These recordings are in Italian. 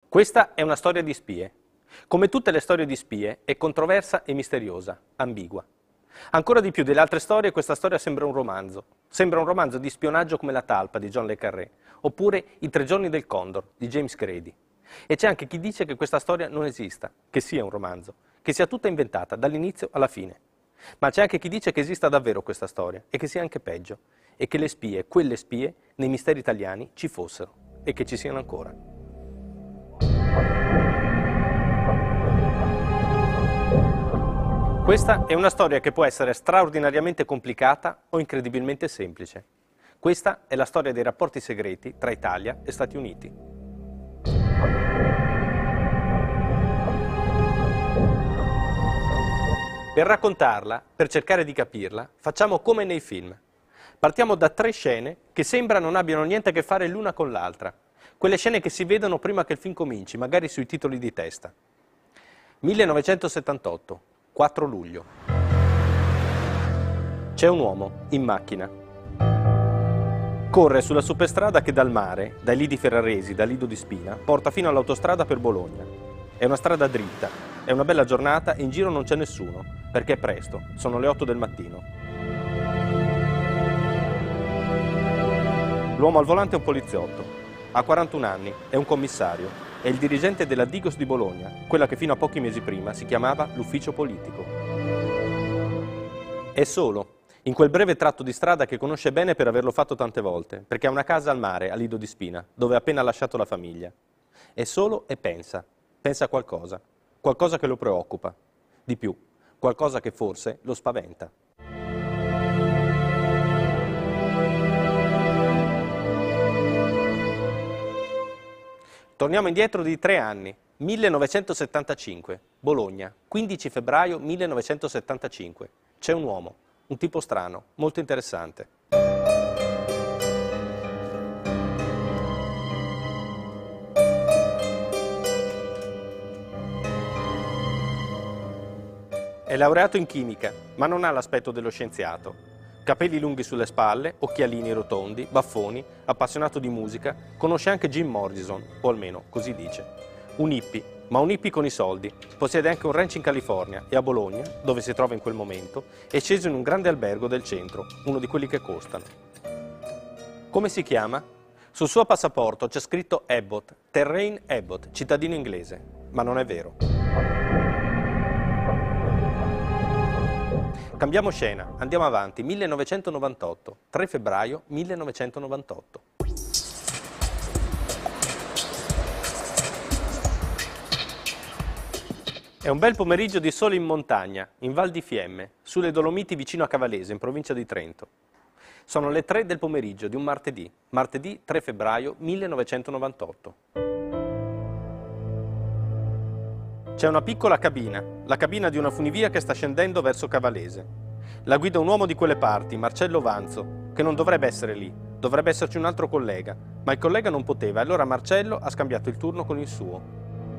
Questa è una storia di spie. Come tutte le storie di spie, è controversa e misteriosa, ambigua. Ancora di più delle altre storie, questa storia sembra un romanzo. Sembra un romanzo di spionaggio come La talpa di John le Carré, oppure I 3 giorni del Condor di James Grady. E c'è anche chi dice che questa storia non esista, che sia un romanzo, che sia tutta inventata, dall'inizio alla fine. Ma c'è anche chi dice che esista davvero questa storia, e che sia anche peggio, e che le spie, quelle spie, nei misteri italiani ci fossero, e che ci siano ancora. Questa è una storia che può essere straordinariamente complicata o incredibilmente semplice. Questa è la storia dei rapporti segreti tra Italia e Stati Uniti. Per raccontarla, per cercare di capirla, facciamo come nei film. Partiamo da 3 scene che sembra non abbiano niente a che fare l'una con l'altra. Quelle scene che si vedono prima che il film cominci, magari sui titoli di testa. 1978, 4 luglio. C'è un uomo in macchina. Corre sulla superstrada che dal mare, dai lidi ferraresi, da Lido di Spina, porta fino all'autostrada per Bologna. È una strada dritta, è una bella giornata e in giro non c'è nessuno, perché è presto, sono le 8 del mattino. L'uomo al volante è un poliziotto, ha 41 anni, è un commissario. È il dirigente della Digos di Bologna, quella che fino a pochi mesi prima si chiamava l'ufficio politico. È solo, in quel breve tratto di strada che conosce bene per averlo fatto tante volte, perché ha una casa al mare, a Lido di Spina, dove ha appena lasciato la famiglia. È solo e pensa a qualcosa, qualcosa che lo preoccupa, di più, qualcosa che forse lo spaventa. Torniamo indietro di 3 anni, 1975, Bologna, 15 febbraio 1975. C'è un uomo, un tipo strano, molto interessante. È laureato in chimica, ma non ha l'aspetto dello scienziato. Capelli lunghi sulle spalle, occhialini rotondi, baffoni, appassionato di musica, conosce anche Jim Morrison, o almeno così dice. Un hippie, ma un hippie con i soldi. Possiede anche un ranch in California e a Bologna, dove si trova in quel momento, è sceso in un grande albergo del centro, uno di quelli che costano. Come si chiama? Sul suo passaporto c'è scritto Abbott, Terrain Abbott, cittadino inglese, ma non è vero. Cambiamo scena, andiamo avanti, 1998, 3 febbraio 1998. È un bel pomeriggio di sole in montagna, in Val di Fiemme, sulle Dolomiti vicino a Cavalese, in provincia di Trento. Sono le 3 del pomeriggio di un martedì, martedì 3 febbraio 1998. C'è una piccola cabina, la cabina di una funivia che sta scendendo verso Cavalese. La guida un uomo di quelle parti, Marcello Vanzo, che non dovrebbe essere lì, dovrebbe esserci un altro collega, ma il collega non poteva e allora Marcello ha scambiato il turno con il suo.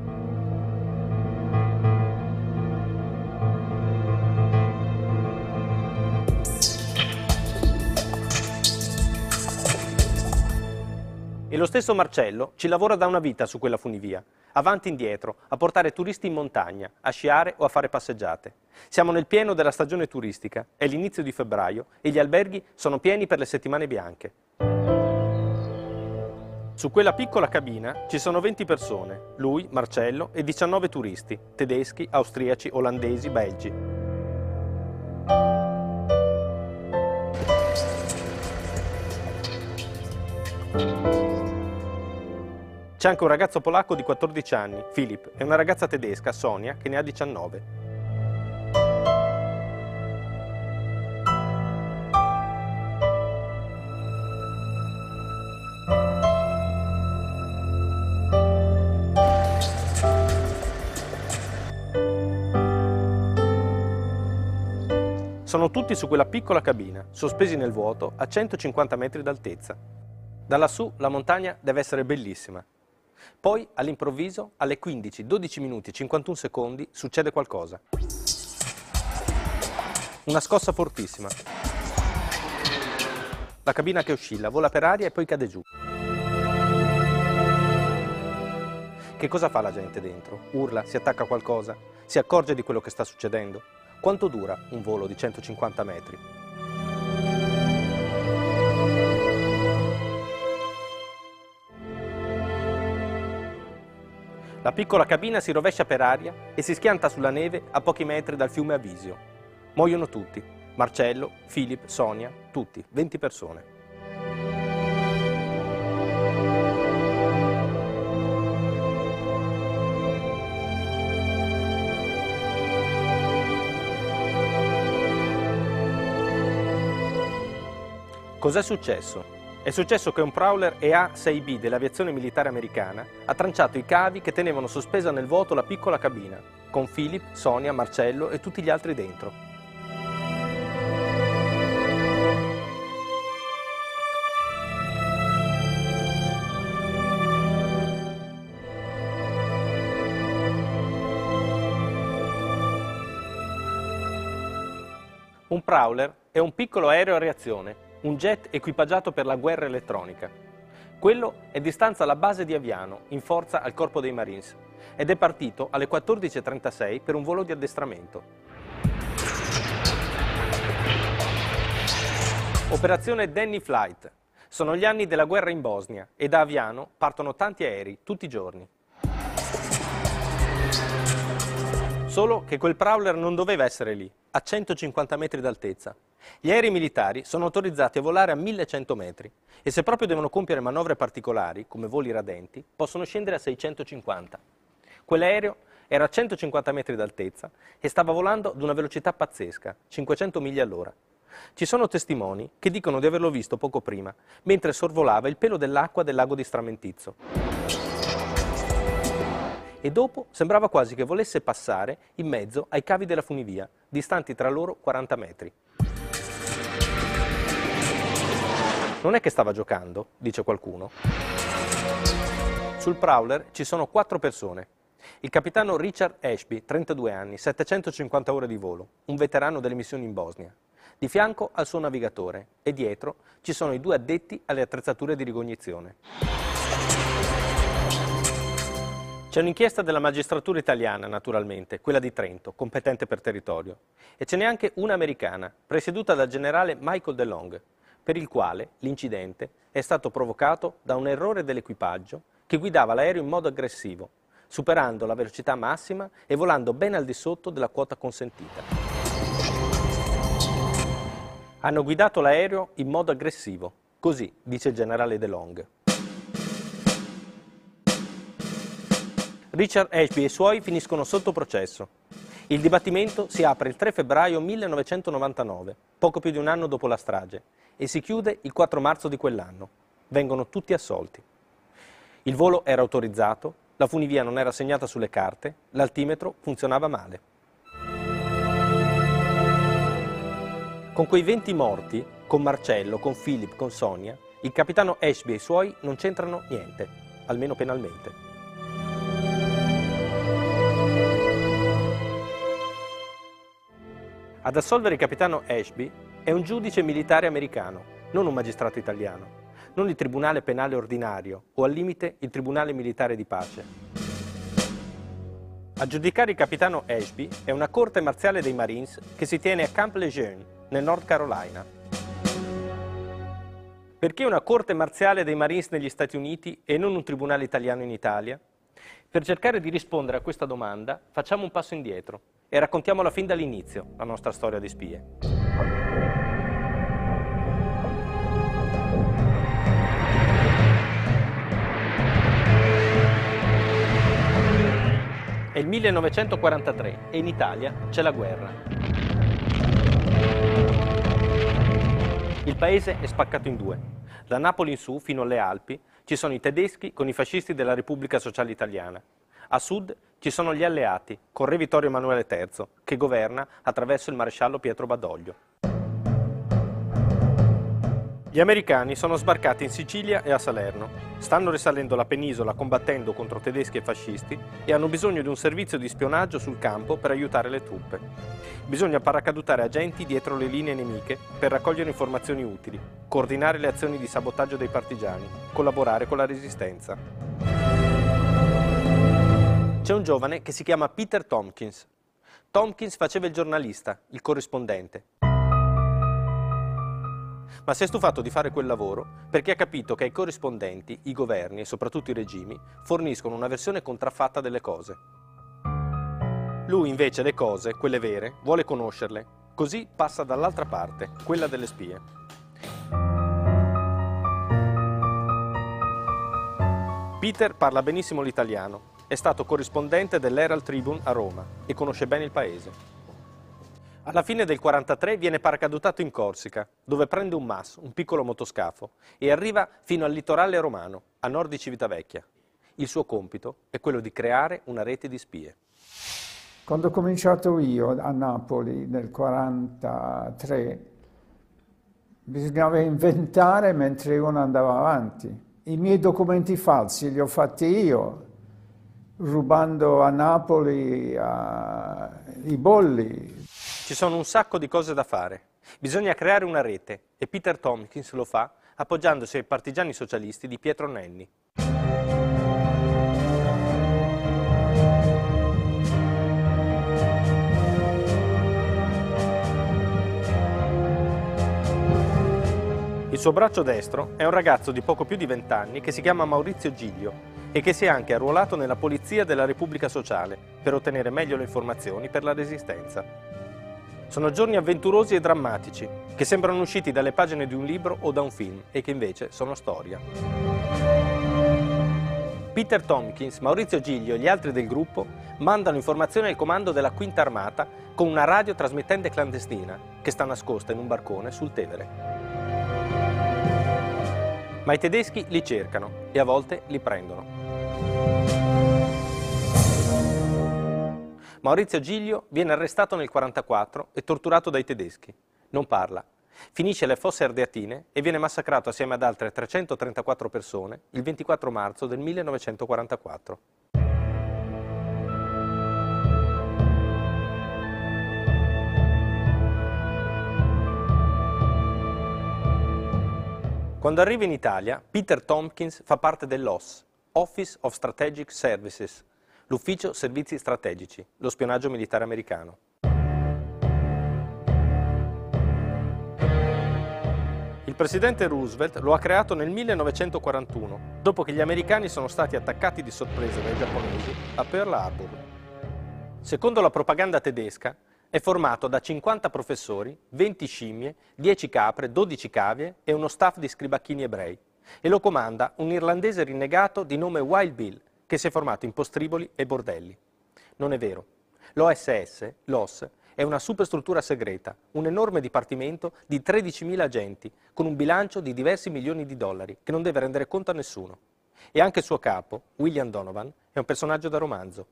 E lo stesso Marcello ci lavora da una vita su quella funivia, avanti e indietro, a portare turisti in montagna, a sciare o a fare passeggiate. Siamo nel pieno della stagione turistica, è l'inizio di febbraio e gli alberghi sono pieni per le settimane bianche. Su quella piccola cabina ci sono 20 persone, lui, Marcello e 19 turisti, tedeschi, austriaci, olandesi, belgi. C'è anche un ragazzo polacco di 14 anni, Filip, e una ragazza tedesca, Sonia, che ne ha 19. Sono tutti su quella piccola cabina, sospesi nel vuoto, a 150 metri d'altezza. Da lassù la montagna deve essere bellissima. Poi, all'improvviso, alle 15, 12 minuti e 51 secondi, succede qualcosa. Una scossa fortissima. La cabina che oscilla, vola per aria e poi cade giù. Che cosa fa la gente dentro? Urla, si attacca a qualcosa? Si accorge di quello che sta succedendo? Quanto dura un volo di 150 metri? La piccola cabina si rovescia per aria e si schianta sulla neve a pochi metri dal fiume Avisio. Muoiono tutti. Marcello, Philip, Sonia, tutti, 20 persone. Cos'è successo? È successo che un Prowler EA-6B dell'aviazione militare americana ha tranciato i cavi che tenevano sospesa nel vuoto la piccola cabina, con Philip, Sonia, Marcello e tutti gli altri dentro. Un Prowler è un piccolo aereo a reazione, un jet equipaggiato per la guerra elettronica. Quello è di stanza alla base di Aviano, in forza al Corpo dei Marines, ed è partito alle 14:36 per un volo di addestramento. Operazione Danny Flight. Sono gli anni della guerra in Bosnia e da Aviano partono tanti aerei tutti i giorni. Solo che quel Prowler non doveva essere lì, a 150 metri d'altezza. Gli aerei militari sono autorizzati a volare a 1100 metri e se proprio devono compiere manovre particolari, come voli radenti, possono scendere a 650. Quell'aereo era a 150 metri d'altezza e stava volando ad una velocità pazzesca, 500 miglia all'ora. Ci sono testimoni che dicono di averlo visto poco prima, mentre sorvolava il pelo dell'acqua del lago di Stramentizzo. E dopo sembrava quasi che volesse passare in mezzo ai cavi della funivia, distanti tra loro 40 metri. Non è che stava giocando, dice qualcuno. Sul Prowler ci sono 4 persone. Il capitano Richard Ashby, 32 anni, 750 ore di volo, un veterano delle missioni in Bosnia. Di fianco al suo navigatore e dietro ci sono i 2 addetti alle attrezzature di ricognizione. C'è un'inchiesta della magistratura italiana, naturalmente, quella di Trento, competente per territorio, e ce n'è anche una americana, presieduta dal generale Michael DeLong, per il quale l'incidente è stato provocato da un errore dell'equipaggio che guidava l'aereo in modo aggressivo, superando la velocità massima e volando ben al di sotto della quota consentita. Hanno guidato l'aereo in modo aggressivo, così dice il generale DeLong. Richard Ashby e i suoi finiscono sotto processo. Il dibattimento si apre il 3 febbraio 1999, poco più di un anno dopo la strage, e si chiude il 4 marzo di quell'anno. Vengono tutti assolti. Il volo era autorizzato, la funivia non era segnata sulle carte, l'altimetro funzionava male. Con quei 20 morti, con Marcello, con Philip, con Sonia, il capitano Ashby e i suoi non c'entrano niente, almeno penalmente. Ad assolvere il capitano Ashby è un giudice militare americano, non un magistrato italiano, non il tribunale penale ordinario o al limite il tribunale militare di pace. A giudicare il capitano Ashby è una corte marziale dei Marines che si tiene a Camp Lejeune, nel North Carolina. Perché una corte marziale dei Marines negli Stati Uniti e non un tribunale italiano in Italia? Per cercare di rispondere a questa domanda facciamo un passo indietro e raccontiamola fin dall'inizio, la nostra storia di spie. È il 1943 e in Italia c'è la guerra. Il paese è spaccato in 2. Da Napoli in su, fino alle Alpi, ci sono i tedeschi con i fascisti della Repubblica Sociale Italiana. A sud ci sono gli alleati, con Re Vittorio Emanuele III, che governa attraverso il maresciallo Pietro Badoglio. Gli americani sono sbarcati in Sicilia e a Salerno, stanno risalendo la penisola combattendo contro tedeschi e fascisti e hanno bisogno di un servizio di spionaggio sul campo per aiutare le truppe. Bisogna paracadutare agenti dietro le linee nemiche per raccogliere informazioni utili, coordinare le azioni di sabotaggio dei partigiani, collaborare con la resistenza. c'è un giovane che si chiama Peter Tompkins. Tompkins faceva il giornalista, il corrispondente. Ma si è stufato di fare quel lavoro perché ha capito che ai corrispondenti, i governi e soprattutto i regimi forniscono una versione contraffatta delle cose. Lui invece le cose, quelle vere, vuole conoscerle, così passa dall'altra parte, quella delle spie. Peter parla benissimo l'italiano, è stato corrispondente dell'Herald Tribune a Roma e conosce bene il paese. Alla fine del 1943 viene paracadutato in Corsica, dove prende un MAS, un piccolo motoscafo, e arriva fino al litorale romano, a nord di Civitavecchia. Il suo compito è quello di creare una rete di spie. Quando ho cominciato io a Napoli nel 1943, bisognava inventare mentre uno andava avanti. I miei documenti falsi li ho fatti io, rubando a Napoli i bolli. Ci sono un sacco di cose da fare. Bisogna creare una rete e Peter Tompkins lo fa appoggiandosi ai partigiani socialisti di Pietro Nenni. Il suo braccio destro è un ragazzo di poco più di 20 anni che si chiama Maurizio Giglio e che si è anche arruolato nella Polizia della Repubblica Sociale per ottenere meglio le informazioni per la Resistenza. Sono giorni avventurosi e drammatici, che sembrano usciti dalle pagine di un libro o da un film e che invece sono storia. Peter Tompkins, Maurizio Giglio e gli altri del gruppo mandano informazioni al comando della Quinta Armata con una radiotrasmittente clandestina che sta nascosta in un barcone sul Tevere. Ma i tedeschi li cercano e a volte li prendono. Maurizio Giglio viene arrestato nel 1944 e torturato dai tedeschi. Non parla. Finisce alle Fosse Ardeatine e viene massacrato assieme ad altre 334 persone il 24 marzo del 1944. Quando arriva in Italia, Peter Tompkins fa parte dell'OSS, Office of Strategic Services, l'Ufficio Servizi Strategici, lo spionaggio militare americano. Il presidente Roosevelt lo ha creato nel 1941, dopo che gli americani sono stati attaccati di sorpresa dai giapponesi a Pearl Harbor. Secondo la propaganda tedesca, è formato da 50 professori, 20 scimmie, 10 capre, 12 cavie e uno staff di scribacchini ebrei, e lo comanda un irlandese rinnegato di nome Wild Bill, che si è formato in postriboli e bordelli. Non è vero. L'OSS, l'OSS, è una superstruttura segreta, un enorme dipartimento di 13.000 agenti, con un bilancio di diversi milioni di dollari, che non deve rendere conto a nessuno. E anche il suo capo, William Donovan, è un personaggio da romanzo.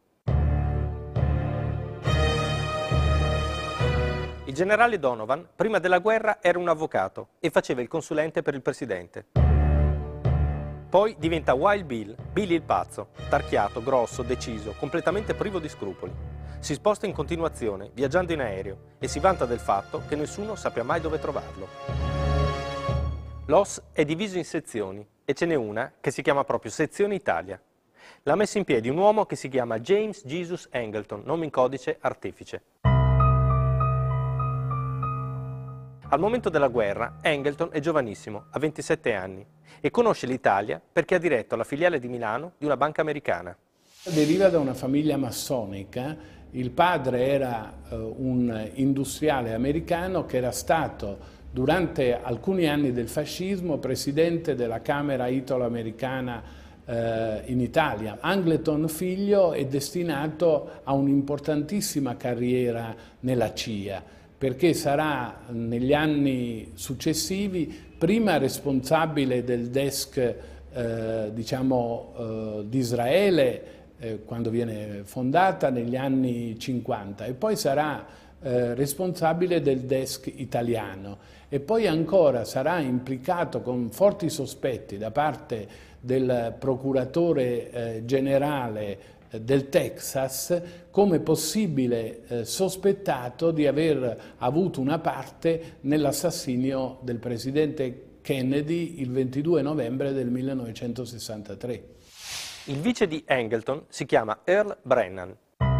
Il generale Donovan, prima della guerra, era un avvocato e faceva il consulente per il presidente. Poi diventa Wild Bill, Billy il pazzo, tarchiato, grosso, deciso, completamente privo di scrupoli. Si sposta in continuazione, viaggiando in aereo, e si vanta del fatto che nessuno sappia mai dove trovarlo. L'OSS è diviso in sezioni, e ce n'è una che si chiama proprio Sezione Italia. L'ha messa in piedi un uomo che si chiama James Jesus Angleton, nome in codice Artefice. Al momento della guerra, Angleton è giovanissimo, ha 27 anni, e conosce l'Italia perché ha diretto la filiale di Milano di una banca americana. Deriva da una famiglia massonica. Il padre era un industriale americano che era stato, durante alcuni anni del fascismo, presidente della Camera italo-americana in Italia. Angleton figlio è destinato a un'importantissima carriera nella CIA, perché sarà negli anni successivi prima responsabile del desk di Israele quando viene fondata negli anni 50 e poi sarà responsabile del desk italiano e poi ancora sarà implicato con forti sospetti da parte del procuratore generale del Texas come possibile sospettato di aver avuto una parte nell'assassinio del presidente Kennedy il 22 novembre del 1963. Il vice di Angleton si chiama Earl Brennan.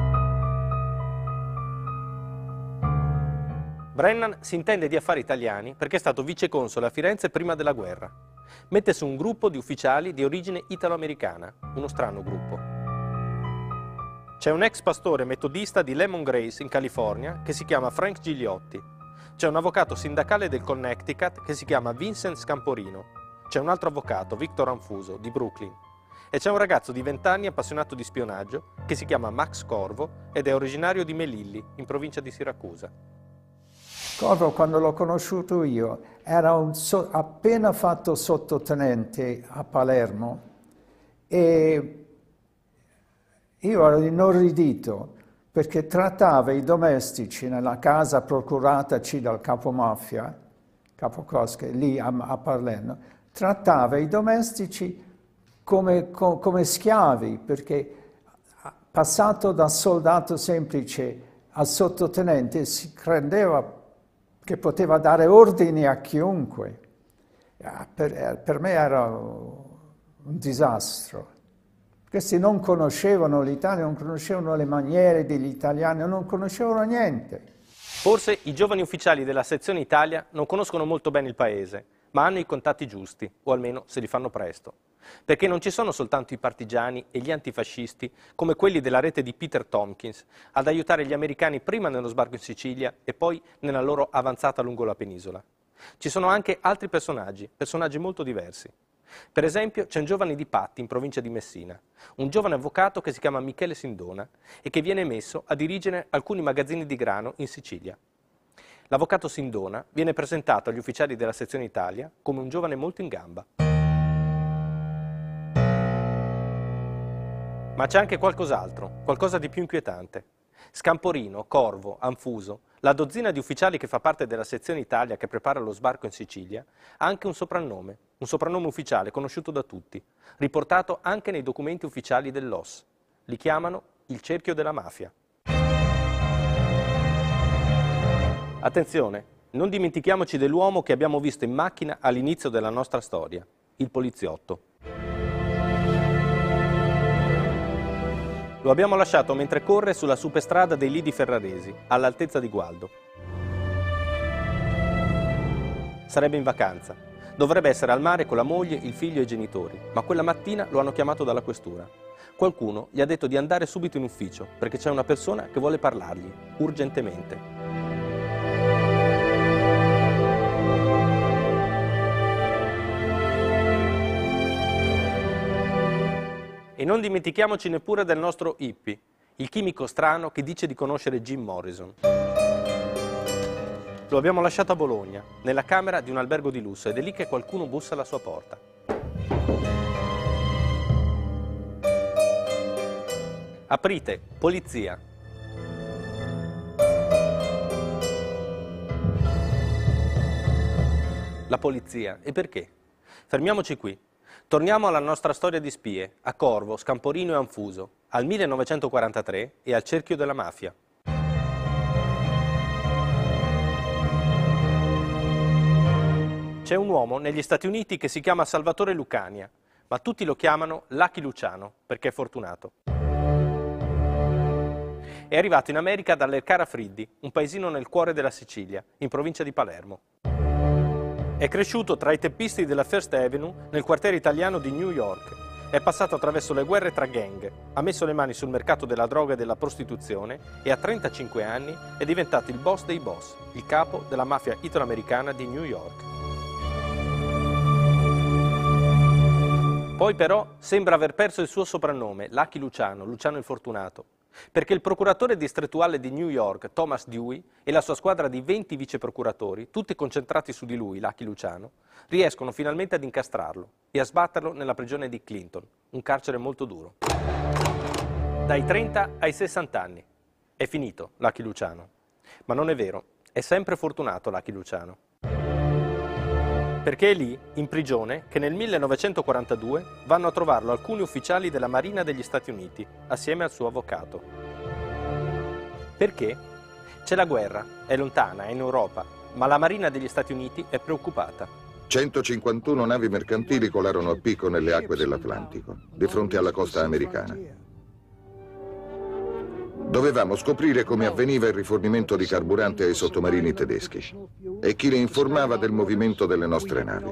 Brennan si intende di affari italiani perché è stato viceconsole a Firenze prima della guerra. Mette su un gruppo di ufficiali di origine italo-americana, uno strano gruppo. C'è un ex pastore metodista di Lemon Grace in California che si chiama Frank Gigliotti. C'è un avvocato sindacale del Connecticut che si chiama Vincent Scamporino. C'è un altro avvocato, Victor Anfuso, di Brooklyn. E c'è un ragazzo di 20 anni appassionato di spionaggio che si chiama Max Corvo ed è originario di Melilli, in provincia di Siracusa. Corvo, quando l'ho conosciuto io, era appena fatto sottotenente a Palermo e io ero inorridito perché trattava i domestici nella casa procurataci dal capomafia, capocosche, lì a Palermo, trattava i domestici come schiavi, perché passato da soldato semplice a sottotenente si credeva che poteva dare ordini a chiunque. Per me era un disastro. Questi non conoscevano l'Italia, non conoscevano le maniere degli italiani, non conoscevano niente. Forse i giovani ufficiali della sezione Italia non conoscono molto bene il paese, ma hanno i contatti giusti, o almeno se li fanno presto. Perché non ci sono soltanto i partigiani e gli antifascisti, come quelli della rete di Peter Tompkins, ad aiutare gli americani prima nello sbarco in Sicilia e poi nella loro avanzata lungo la penisola. Ci sono anche altri personaggi molto diversi. Per esempio c'è un giovane di Patti, in provincia di Messina, un giovane avvocato che si chiama Michele Sindona e che viene messo a dirigere alcuni magazzini di grano in Sicilia. L'avvocato Sindona viene presentato agli ufficiali della sezione Italia come un giovane molto in gamba. Ma c'è anche qualcos'altro, qualcosa di più inquietante. Scamporino, Corvo, Anfuso, la dozzina di ufficiali che fa parte della sezione Italia che prepara lo sbarco in Sicilia, ha anche un soprannome ufficiale conosciuto da tutti, riportato anche nei documenti ufficiali dell'OSS. Li chiamano il cerchio della mafia. Attenzione, non dimentichiamoci dell'uomo che abbiamo visto in macchina all'inizio della nostra storia, il poliziotto. Lo abbiamo lasciato mentre corre sulla superstrada dei Lidi Ferraresi, all'altezza di Gualdo. Sarebbe in vacanza. Dovrebbe essere al mare con la moglie, il figlio e i genitori, ma quella mattina lo hanno chiamato dalla questura. Qualcuno gli ha detto di andare subito in ufficio, perché c'è una persona che vuole parlargli, urgentemente. E non dimentichiamoci neppure del nostro hippie, il chimico strano che dice di conoscere Jim Morrison. Lo abbiamo lasciato a Bologna, nella camera di un albergo di lusso, ed è lì che qualcuno bussa alla sua porta. Aprite, polizia. La polizia. E perché? Fermiamoci qui. Torniamo alla nostra storia di spie, a Corvo, Scamporino e Anfuso, al 1943 e al cerchio della mafia. C'è un uomo negli Stati Uniti che si chiama Salvatore Lucania, ma tutti lo chiamano Lucky Luciano, perché è fortunato. È arrivato in America dall'Ercara Friddi, un paesino nel cuore della Sicilia, in provincia di Palermo. È cresciuto tra i teppisti della First Avenue nel quartiere italiano di New York. È passato attraverso le guerre tra gang, ha messo le mani sul mercato della droga e della prostituzione e a 35 anni è diventato il boss dei boss, il capo della mafia italo-americana di New York. Poi però sembra aver perso il suo soprannome, Lucky Luciano, Luciano il Fortunato, perché il procuratore distrettuale di New York, Thomas Dewey, e la sua squadra di 20 viceprocuratori, tutti concentrati su di lui, Lucky Luciano, riescono finalmente ad incastrarlo e a sbatterlo nella prigione di Clinton, un carcere molto duro. Dai 30 ai 60 anni. È finito Lucky Luciano. Ma non è vero, è sempre fortunato Lucky Luciano. Perché è lì, in prigione, che nel 1942 vanno a trovarlo alcuni ufficiali della Marina degli Stati Uniti, assieme al suo avvocato. Perché? C'è la guerra, è lontana, è in Europa, ma la Marina degli Stati Uniti è preoccupata. 151 navi mercantili colarono a picco nelle acque dell'Atlantico, di fronte alla costa americana. Dovevamo scoprire come avveniva il rifornimento di carburante ai sottomarini tedeschi e chi le informava del movimento delle nostre navi.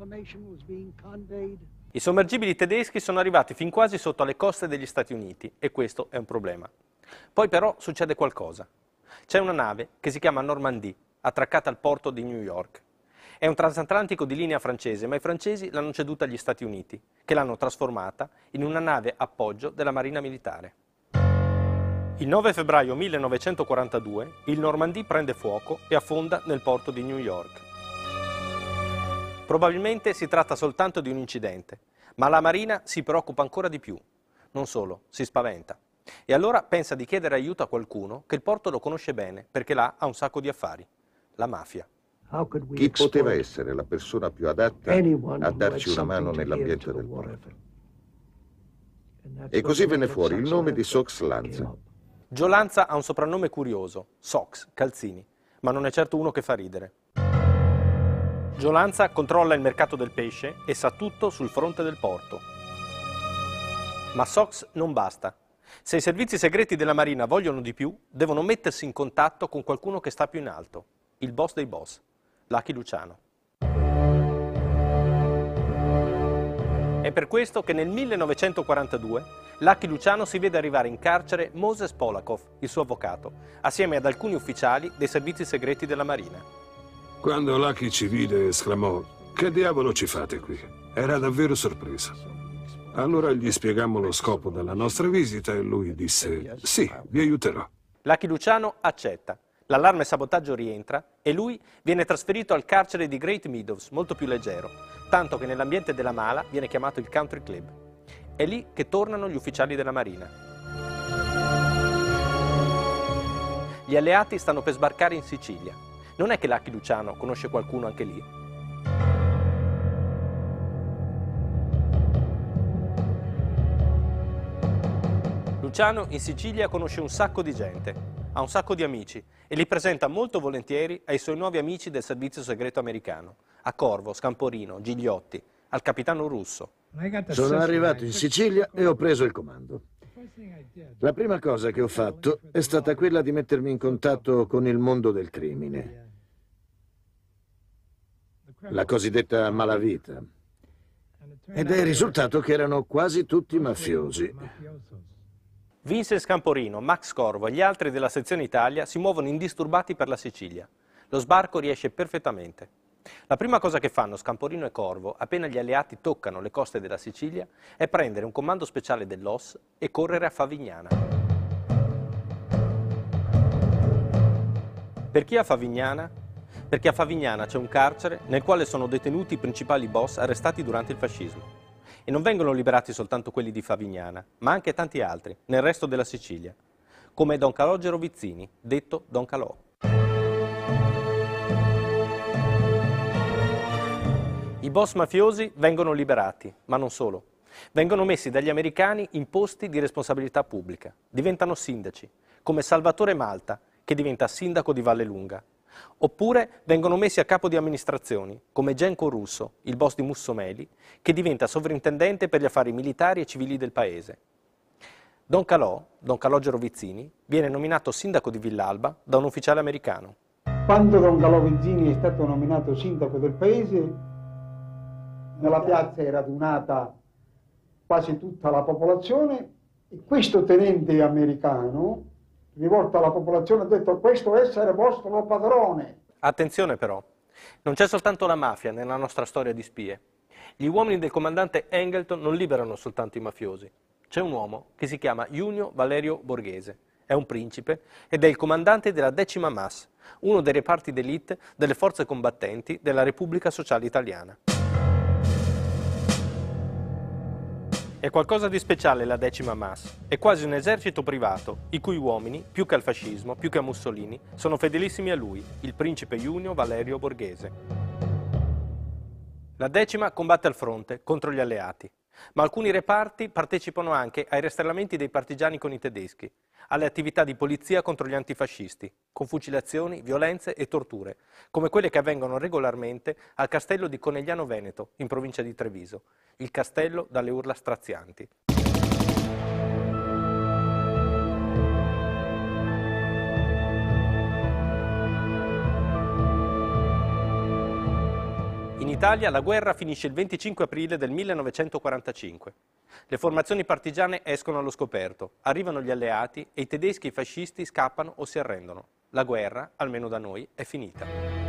I sommergibili tedeschi sono arrivati fin quasi sotto alle coste degli Stati Uniti e questo è un problema. Poi però succede qualcosa. C'è una nave che si chiama Normandie, attraccata al porto di New York. È un transatlantico di linea francese, ma i francesi l'hanno ceduta agli Stati Uniti, che l'hanno trasformata in una nave appoggio della Marina Militare. Il 9 febbraio 1942 il Normandie prende fuoco e affonda nel porto di New York. Probabilmente si tratta soltanto di un incidente, ma la Marina si preoccupa ancora di più. Non solo, si spaventa. E allora pensa di chiedere aiuto a qualcuno che il porto lo conosce bene, perché là ha un sacco di affari: la mafia. Chi poteva essere la persona più adatta a darci una mano nell'ambiente del porto? E così venne fuori il nome di Sox Lanza. Joe Lanza ha un soprannome curioso, Sox, calzini, ma non è certo uno che fa ridere. Joe Lanza controlla il mercato del pesce e sa tutto sul fronte del porto. Ma Sox non basta. Se i servizi segreti della Marina vogliono di più, devono mettersi in contatto con qualcuno che sta più in alto, il boss dei boss, Lucky Luciano. È per questo che nel 1942 Lucky Luciano si vede arrivare in carcere Moses Polakov, il suo avvocato, assieme ad alcuni ufficiali dei servizi segreti della Marina. Quando Lucky ci vide, esclamò: «Che diavolo ci fate qui?» Era davvero sorpreso. Allora gli spiegammo lo scopo della nostra visita e lui disse: «Sì, vi aiuterò». Lucky Luciano accetta. L'allarme sabotaggio rientra e lui viene trasferito al carcere di Great Meadows, molto più leggero, tanto che nell'ambiente della mala viene chiamato il Country Club. È lì che tornano gli ufficiali della Marina. Gli alleati stanno per sbarcare in Sicilia. Non è che Lucky Luciano conosce qualcuno anche lì? Luciano in Sicilia conosce un sacco di gente. Ha un sacco di amici e li presenta molto volentieri ai suoi nuovi amici del servizio segreto americano, a Corvo, Scamporino, Gigliotti, al capitano Russo. Sono arrivato in Sicilia e ho preso il comando. La prima cosa che ho fatto è stata quella di mettermi in contatto con il mondo del crimine, la cosiddetta malavita. Ed è risultato che erano quasi tutti mafiosi. Vincent Scamporino, Max Corvo e gli altri della sezione Italia si muovono indisturbati per la Sicilia. Lo sbarco riesce perfettamente. La prima cosa che fanno Scamporino e Corvo, appena gli alleati toccano le coste della Sicilia, è prendere un comando speciale dell'OS e correre a Favignana. Per chi a Favignana? Perché a Favignana c'è un carcere nel quale sono detenuti i principali boss arrestati durante il fascismo. E non vengono liberati soltanto quelli di Favignana, ma anche tanti altri, nel resto della Sicilia, come Don Calogero Vizzini, detto Don Calò. I boss mafiosi vengono liberati, ma non solo. Vengono messi dagli americani in posti di responsabilità pubblica. Diventano sindaci, come Salvatore Malta, che diventa sindaco di Vallelunga. Oppure vengono messi a capo di amministrazioni, come Genco Russo, il boss di Mussomeli, che diventa sovrintendente per gli affari militari e civili del paese. Don Calò, Don Calogero Vizzini, viene nominato sindaco di Villalba da un ufficiale americano. Quando Don Calò Vizzini è stato nominato sindaco del paese, nella piazza era radunata quasi tutta la popolazione e questo tenente americano, rivolto alla popolazione, ha detto: questo essere vostro padrone. Attenzione però, non c'è soltanto la mafia nella nostra storia di spie. Gli uomini del comandante Angleton non liberano soltanto i mafiosi. C'è un uomo che si chiama Junio Valerio Borghese, è un principe ed è il comandante della 10ª MAS, uno dei reparti d'élite delle forze combattenti della Repubblica Sociale Italiana. È qualcosa di speciale la 10ª MAS, è quasi un esercito privato, i cui uomini, più che al fascismo, più che a Mussolini, sono fedelissimi a lui, il principe Junio Valerio Borghese. La 10ª combatte al fronte contro gli alleati, Ma alcuni reparti partecipano anche ai rastrellamenti dei partigiani con i tedeschi, alle attività di polizia contro gli antifascisti, con fucilazioni, violenze e torture, come quelle che avvengono regolarmente al castello di Conegliano Veneto, in provincia di Treviso, il castello dalle urla strazianti. In Italia la guerra finisce il 25 aprile del 1945. Le formazioni partigiane escono allo scoperto, arrivano gli alleati e i tedeschi e i fascisti scappano o si arrendono. La guerra, almeno da noi, è finita.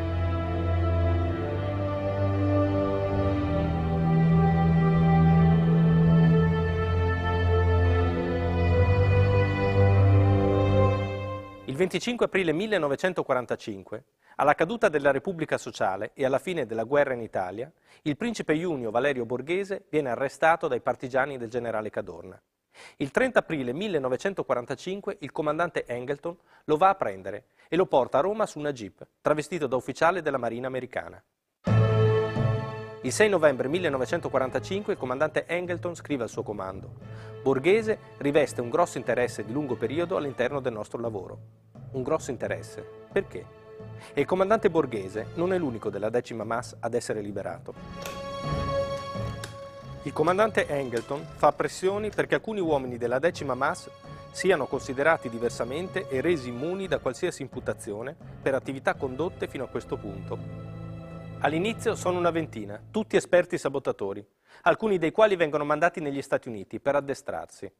Il 25 aprile 1945, alla caduta della Repubblica Sociale e alla fine della guerra in Italia, il principe Junio Valerio Borghese viene arrestato dai partigiani del generale Cadorna. Il 30 aprile 1945 il comandante Angleton lo va a prendere e lo porta a Roma su una jeep, travestito da ufficiale della Marina americana. Il 6 novembre 1945 il comandante Angleton scrive al suo comando: Borghese riveste un grosso interesse di lungo periodo all'interno del nostro lavoro. Un grosso interesse. Perché? E il comandante Borghese non è l'unico della 10ª MAS ad essere liberato. Il comandante Angleton fa pressioni perché alcuni uomini della 10ª MAS siano considerati diversamente e resi immuni da qualsiasi imputazione per attività condotte fino a questo punto. All'inizio sono una ventina, tutti esperti sabotatori, alcuni dei quali vengono mandati negli Stati Uniti per addestrarsi.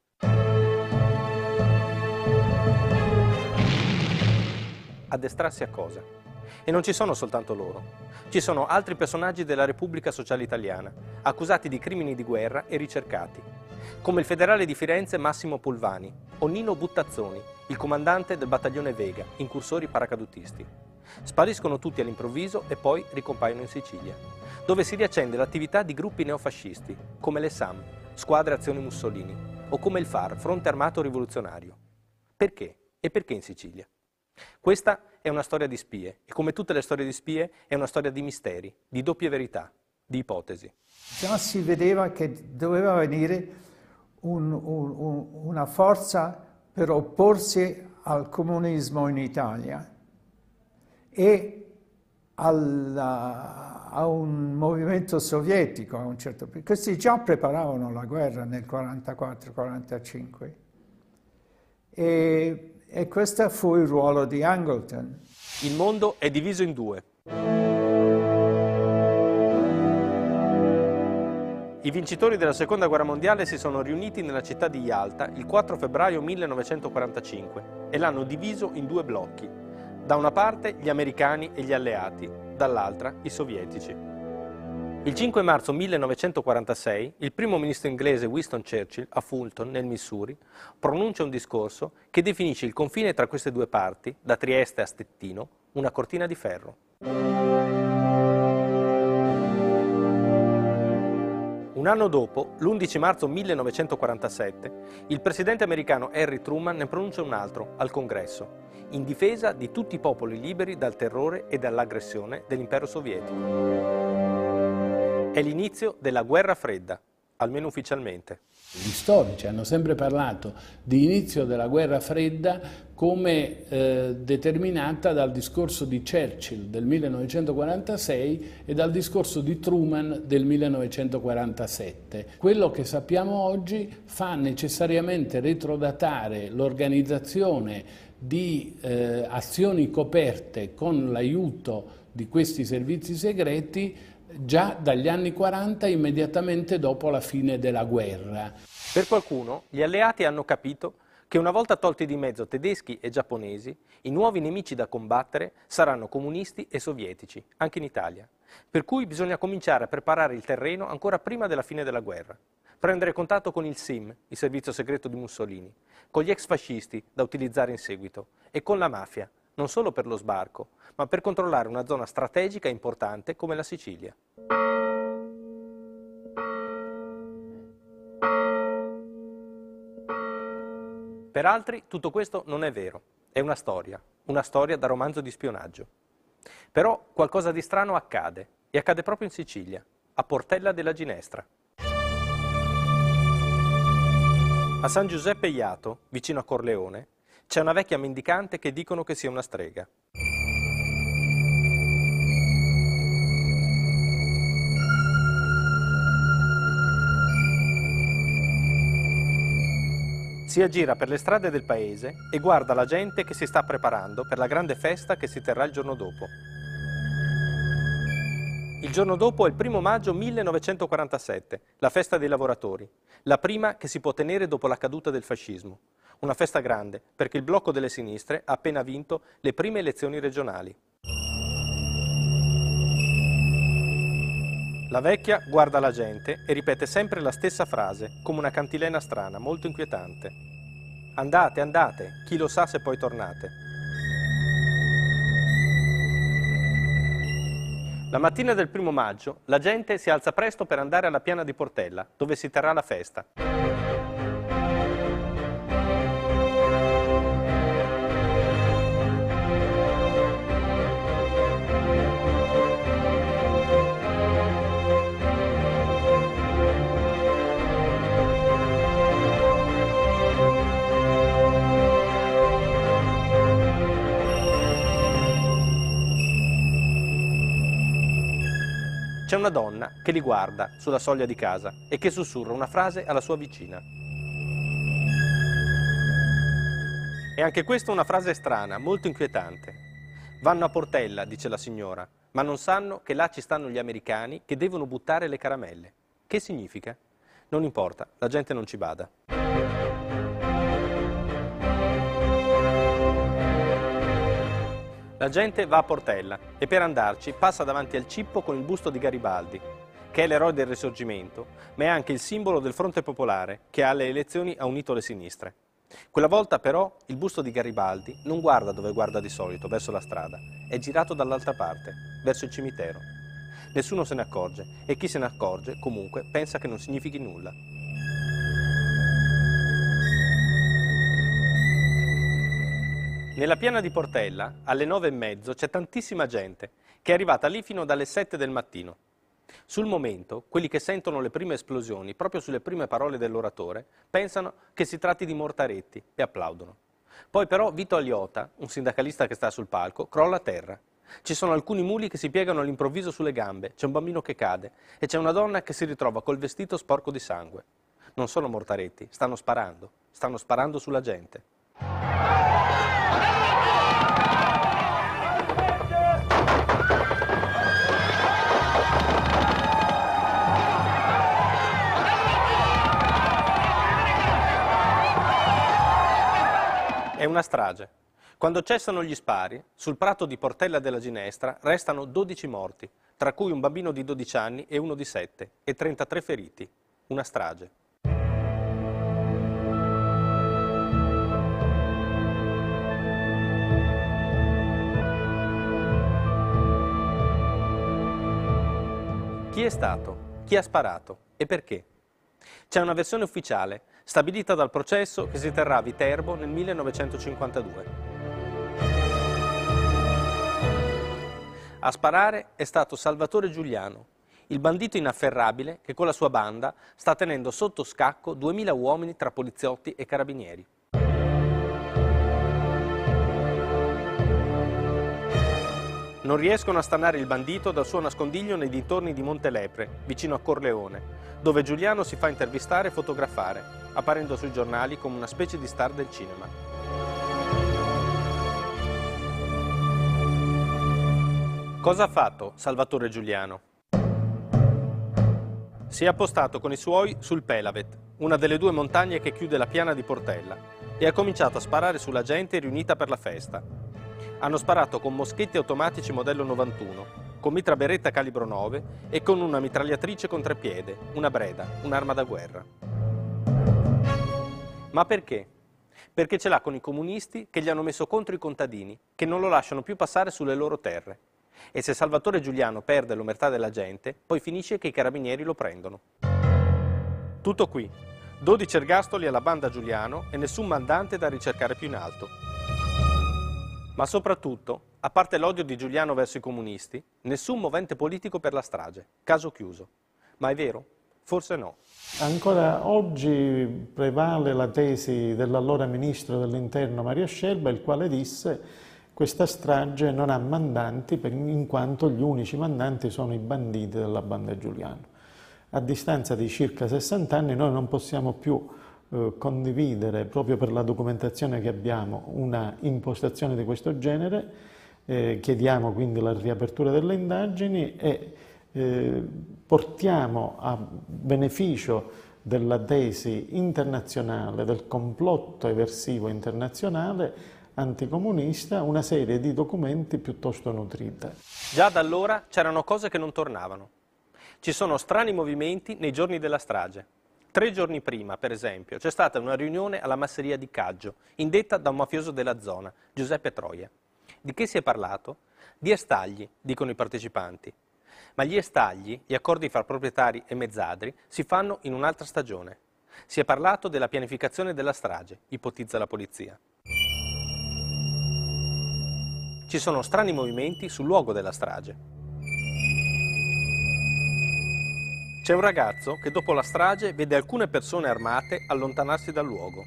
Addestrarsi a cosa? E non ci sono soltanto loro. Ci sono altri personaggi della Repubblica Sociale Italiana, accusati di crimini di guerra e ricercati, come il federale di Firenze Massimo Pulvani o Nino Buttazzoni, il comandante del battaglione Vega, incursori paracadutisti. Spariscono tutti all'improvviso e poi ricompaiono in Sicilia, dove si riaccende l'attività di gruppi neofascisti, come le SAM, Squadre Azione Mussolini, o come il FAR, Fronte Armato Rivoluzionario. Perché? E perché in Sicilia? Questa è una storia di spie e come tutte le storie di spie è una storia di misteri, di doppie verità, di ipotesi. Già si vedeva che doveva venire una forza per opporsi al comunismo in Italia e a un movimento sovietico a un certo punto. Questi già preparavano la guerra nel 44-45 e questo fu il ruolo di Angleton. Il mondo è diviso in due. I vincitori della Seconda Guerra Mondiale si sono riuniti nella città di Yalta il 4 febbraio 1945 e l'hanno diviso in due blocchi. Da una parte gli americani e gli alleati, dall'altra i sovietici. Il 5 marzo 1946 il primo ministro inglese Winston Churchill a Fulton, nel Missouri, pronuncia un discorso che definisce il confine tra queste due parti, da Trieste a Stettino, una cortina di ferro. Un anno dopo, l'11 marzo 1947, il presidente americano Harry Truman ne pronuncia un altro al Congresso, in difesa di tutti i popoli liberi dal terrore e dall'aggressione dell'impero sovietico. È l'inizio della guerra fredda, almeno ufficialmente. Gli storici hanno sempre parlato di inizio della guerra fredda come determinata dal discorso di Churchill del 1946 e dal discorso di Truman del 1947. Quello che sappiamo oggi fa necessariamente retrodatare l'organizzazione di azioni coperte con l'aiuto di questi servizi segreti già dagli anni 40, immediatamente dopo la fine della guerra. Per qualcuno, gli alleati hanno capito che una volta tolti di mezzo tedeschi e giapponesi, i nuovi nemici da combattere saranno comunisti e sovietici, anche in Italia. Per cui bisogna cominciare a preparare il terreno ancora prima della fine della guerra. Prendere contatto con il SIM, il servizio segreto di Mussolini, con gli ex fascisti da utilizzare in seguito, e con la mafia, non solo per lo sbarco, ma per controllare una zona strategica e importante come la Sicilia. Per altri tutto questo non è vero, è una storia da romanzo di spionaggio. Però qualcosa di strano accade, e accade proprio in Sicilia, a Portella della Ginestra. A San Giuseppe Jato, vicino a Corleone, c'è una vecchia mendicante che dicono che sia una strega. Si aggira per le strade del paese e guarda la gente che si sta preparando per la grande festa che si terrà il giorno dopo. Il giorno dopo è il 1° maggio 1947, la festa dei lavoratori, la prima che si può tenere dopo la caduta del fascismo. Una festa grande, perché il blocco delle sinistre ha appena vinto le prime elezioni regionali. La vecchia guarda la gente e ripete sempre la stessa frase, come una cantilena strana, molto inquietante. Andate, andate, chi lo sa se poi tornate. La mattina del 1° maggio la gente si alza presto per andare alla piana di Portella, dove si terrà la festa. C'è una donna che li guarda sulla soglia di casa e che sussurra una frase alla sua vicina. E anche questa è una frase strana, molto inquietante. Vanno a Portella, dice la signora, ma non sanno che là ci stanno gli americani che devono buttare le caramelle. Che significa? Non importa, la gente non ci bada. La gente va a Portella e per andarci passa davanti al cippo con il busto di Garibaldi, che è l'eroe del Risorgimento, ma è anche il simbolo del Fronte Popolare, che alle elezioni ha unito le sinistre. Quella volta però il busto di Garibaldi non guarda dove guarda di solito, verso la strada, è girato dall'altra parte, verso il cimitero. Nessuno se ne accorge e chi se ne accorge, comunque, pensa che non significhi nulla. Nella piana di Portella, alle 9:30, c'è tantissima gente, che è arrivata lì fino dalle 7 del mattino. Sul momento, quelli che sentono le prime esplosioni, proprio sulle prime parole dell'oratore, pensano che si tratti di mortaretti e applaudono. Poi però Vito Aliota, un sindacalista che sta sul palco, crolla a terra. Ci sono alcuni muli che si piegano all'improvviso sulle gambe, c'è un bambino che cade e c'è una donna che si ritrova col vestito sporco di sangue. Non sono mortaretti, stanno sparando sulla gente. È una strage. Quando cessano gli spari, sul prato di Portella della Ginestra restano 12 morti, tra cui un bambino di 12 anni e uno di 7, e 33 feriti. Una strage. Chi è stato? Chi ha sparato? E perché? C'è una versione ufficiale, stabilita dal processo che si terrà a Viterbo nel 1952. A sparare è stato Salvatore Giuliano, il bandito inafferrabile che con la sua banda sta tenendo sotto scacco 2000 uomini tra poliziotti e carabinieri. Non riescono a stanare il bandito dal suo nascondiglio nei dintorni di Montelepre, vicino a Corleone, dove Giuliano si fa intervistare e fotografare, apparendo sui giornali come una specie di star del cinema. Cosa ha fatto Salvatore Giuliano? Si è appostato con i suoi sul Pelavet, una delle due montagne che chiude la piana di Portella, e ha cominciato a sparare sulla gente riunita per la festa. Hanno sparato con moschetti automatici modello 91, con mitra beretta calibro 9 e con una mitragliatrice con treppiede, una Breda, un'arma da guerra. Ma perché? Perché ce l'ha con i comunisti che gli hanno messo contro i contadini, che non lo lasciano più passare sulle loro terre. E se Salvatore Giuliano perde l'omertà della gente, poi finisce che i carabinieri lo prendono. Tutto qui. 12 ergastoli alla banda Giuliano e nessun mandante da ricercare più in alto. Ma soprattutto, a parte l'odio di Giuliano verso i comunisti, nessun movente politico per la strage, caso chiuso. Ma è vero? Forse no. Ancora oggi prevale la tesi dell'allora ministro dell'Interno Mario Scelba, il quale disse: questa strage non ha mandanti in quanto gli unici mandanti sono i banditi della banda Giuliano. A distanza di circa 60 anni noi non possiamo più condividere, proprio per la documentazione che abbiamo, una impostazione di questo genere. Chiediamo quindi la riapertura delle indagini e portiamo a beneficio della tesi internazionale, del complotto eversivo internazionale anticomunista, una serie di documenti piuttosto nutrita. Già da allora c'erano cose che non tornavano. Ci sono strani movimenti nei giorni della strage. 3 giorni prima, per esempio, c'è stata una riunione alla masseria di Caggio, indetta da un mafioso della zona, Giuseppe Troia. Di che si è parlato? Di estagli, dicono i partecipanti. Ma gli estagli, gli accordi fra proprietari e mezzadri, si fanno in un'altra stagione. Si è parlato della pianificazione della strage, ipotizza la polizia. Ci sono strani movimenti sul luogo della strage. C'è un ragazzo che dopo la strage vede alcune persone armate allontanarsi dal luogo.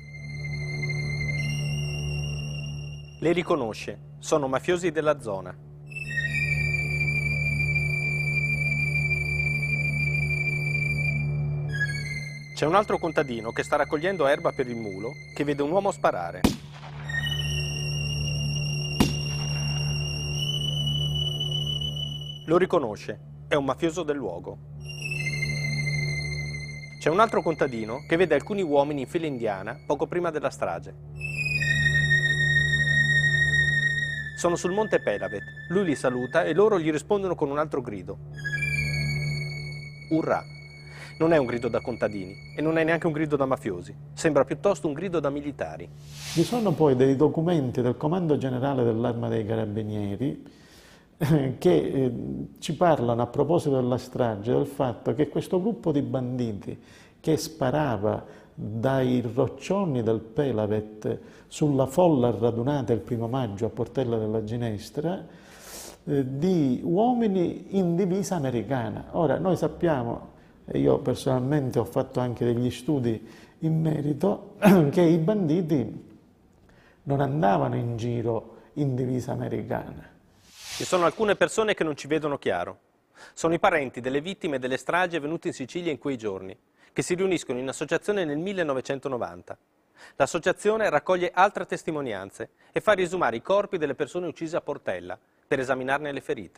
Le riconosce, sono mafiosi della zona. C'è un altro contadino che sta raccogliendo erba per il mulo che vede un uomo sparare. Lo riconosce, è un mafioso del luogo. C'è un altro contadino che vede alcuni uomini in fila indiana poco prima della strage. Sono sul monte Pelavet, lui li saluta e loro gli rispondono con un altro grido. Urrà! Non è un grido da contadini e non è neanche un grido da mafiosi, sembra piuttosto un grido da militari. Vi sono poi dei documenti del Comando Generale dell'Arma dei Carabinieri che ci parlano, a proposito della strage, del fatto che questo gruppo di banditi che sparava dai roccioni del Pelavet sulla folla radunata il 1° maggio a Portella della Ginestra, di uomini in divisa americana. Ora, noi sappiamo, e io personalmente ho fatto anche degli studi in merito, che i banditi non andavano in giro in divisa americana. Ci sono alcune persone che non ci vedono chiaro. Sono i parenti delle vittime delle stragi avvenute in Sicilia in quei giorni, che si riuniscono in associazione nel 1990. L'associazione raccoglie altre testimonianze e fa riesumare i corpi delle persone uccise a Portella per esaminarne le ferite.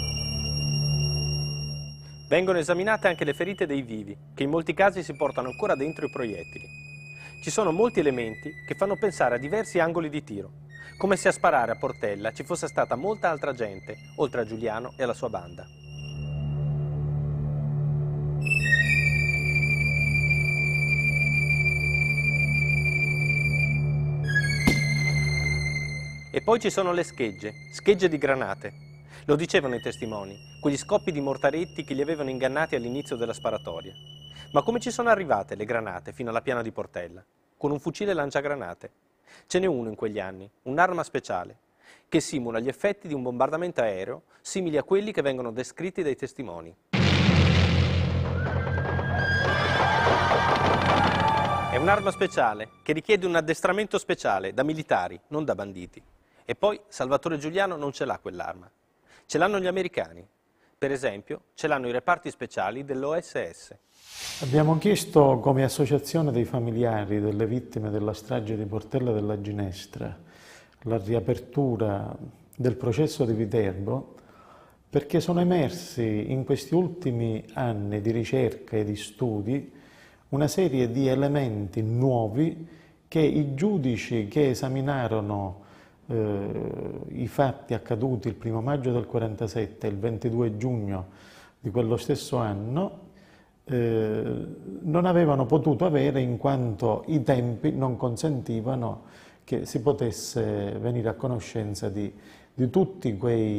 Vengono esaminate anche le ferite dei vivi, che in molti casi si portano ancora dentro i proiettili. Ci sono molti elementi che fanno pensare a diversi angoli di tiro, come se a sparare a Portella ci fosse stata molta altra gente, oltre a Giuliano e alla sua banda. E poi ci sono le schegge di granate. Lo dicevano i testimoni, quegli scoppi di mortaretti che li avevano ingannati all'inizio della sparatoria. Ma come ci sono arrivate le granate fino alla piana di Portella? Con un fucile lanciagranate. Ce n'è uno in quegli anni, un'arma speciale, che simula gli effetti di un bombardamento aereo simili a quelli che vengono descritti dai testimoni. È un'arma speciale che richiede un addestramento speciale da militari, non da banditi. E poi Salvatore Giuliano non ce l'ha quell'arma. Ce l'hanno gli americani. Per esempio, ce l'hanno i reparti speciali dell'OSS. Abbiamo chiesto come associazione dei familiari delle vittime della strage di Portella della Ginestra la riapertura del processo di Viterbo perché sono emersi in questi ultimi anni di ricerca e di studi una serie di elementi nuovi che i giudici che esaminarono i fatti accaduti il 1° maggio del 1947 e il 22 giugno di quello stesso anno non avevano potuto avere in quanto i tempi non consentivano che si potesse venire a conoscenza di tutte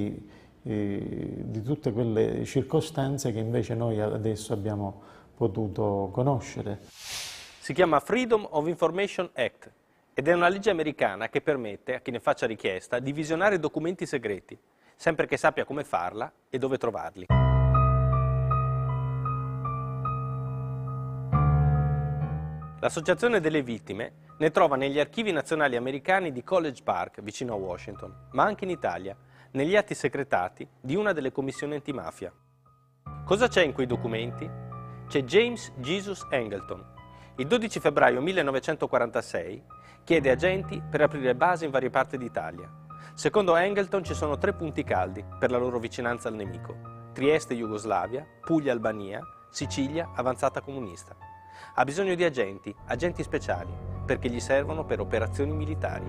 quelle circostanze che invece noi adesso abbiamo potuto conoscere. Si chiama Freedom of Information Act ed è una legge americana che permette a chi ne faccia richiesta di visionare documenti segreti, sempre che sappia come farla e dove trovarli. L'Associazione delle Vittime ne trova negli archivi nazionali americani di College Park, vicino a Washington, ma anche in Italia, negli atti segretati di una delle commissioni antimafia. Cosa c'è in quei documenti? C'è James Jesus Angleton. Il 12 febbraio 1946 chiede agenti per aprire basi in varie parti d'Italia. Secondo Angleton ci sono 3 punti caldi per la loro vicinanza al nemico: Trieste, Jugoslavia; Puglia, Albania; Sicilia, avanzata comunista. Ha bisogno di agenti speciali, perché gli servono per operazioni militari.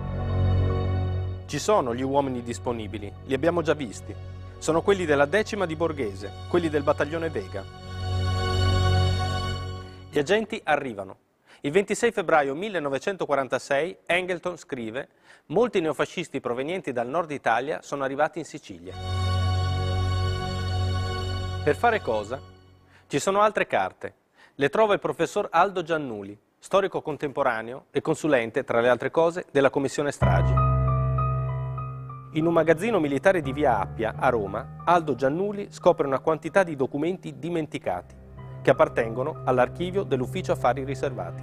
Ci sono gli uomini disponibili, li abbiamo già visti. Sono quelli della 10ª di Borghese, quelli del battaglione Vega. Gli agenti arrivano. Il 26 febbraio 1946 Angleton scrive: molti neofascisti provenienti dal nord Italia sono arrivati in Sicilia. Per fare cosa? Ci sono altre carte. Le trova il professor Aldo Giannuli, storico contemporaneo e consulente, tra le altre cose, della Commissione Stragi. In un magazzino militare di via Appia, a Roma, Aldo Giannuli scopre una quantità di documenti dimenticati, che appartengono all'archivio dell'Ufficio Affari Riservati.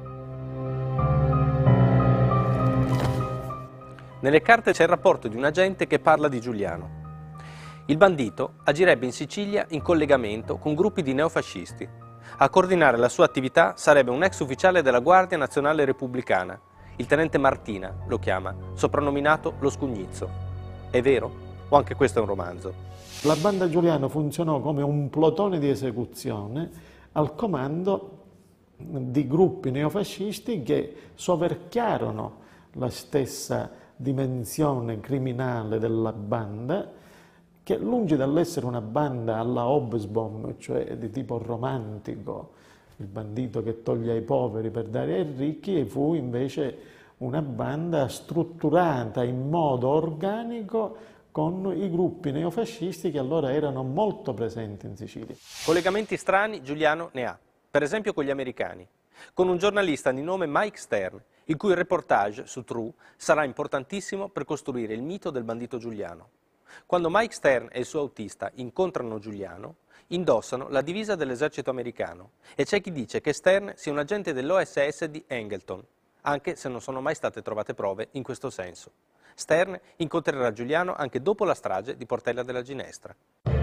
Nelle carte c'è il rapporto di un agente che parla di Giuliano. Il bandito agirebbe in Sicilia in collegamento con gruppi di neofascisti. A coordinare la sua attività sarebbe un ex ufficiale della Guardia Nazionale Repubblicana, il tenente Martina, lo chiama, soprannominato lo Scugnizzo. È vero? O anche questo è un romanzo? La banda Giuliano funzionò come un plotone di esecuzione al comando di gruppi neofascisti che soverchiarono la stessa dimensione criminale della banda, che lungi dall'essere una banda alla Hobsbawm, cioè di tipo romantico, il bandito che toglie ai poveri per dare ai ricchi, e fu invece una banda strutturata in modo organico con i gruppi neofascisti che allora erano molto presenti in Sicilia. Collegamenti strani Giuliano ne ha, per esempio con gli americani, con un giornalista di nome Mike Stern, il cui reportage su True sarà importantissimo per costruire il mito del bandito Giuliano. Quando Mike Stern e il suo autista incontrano Giuliano, indossano la divisa dell'esercito americano e c'è chi dice che Stern sia un agente dell'OSS di Angleton, anche se non sono mai state trovate prove in questo senso. Stern incontrerà Giuliano anche dopo la strage di Portella della Ginestra.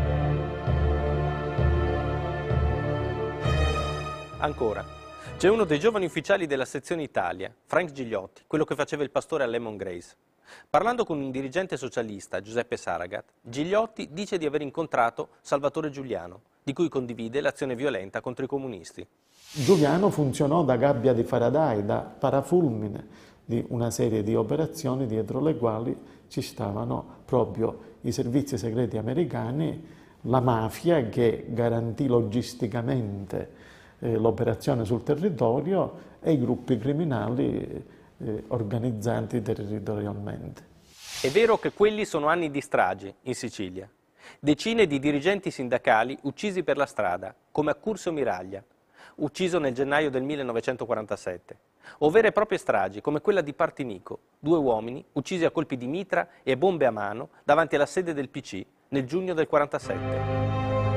Ancora, c'è uno dei giovani ufficiali della sezione Italia, Frank Gigliotti, quello che faceva il pastore a Lemon Grace. Parlando con un dirigente socialista, Giuseppe Saragat, Gigliotti dice di aver incontrato Salvatore Giuliano, di cui condivide l'azione violenta contro i comunisti. Giuliano funzionò da gabbia di Faraday, da parafulmine di una serie di operazioni dietro le quali ci stavano proprio i servizi segreti americani, la mafia che garantì logisticamente l'operazione sul territorio e i gruppi criminali organizzati territorialmente. È vero che quelli sono anni di stragi in Sicilia. Decine di dirigenti sindacali uccisi per la strada, come Accursio Miraglia, ucciso nel gennaio del 1947, o vere e proprie stragi come quella di Partinico, 2 uomini uccisi a colpi di mitra e bombe a mano davanti alla sede del PC nel giugno del 1947.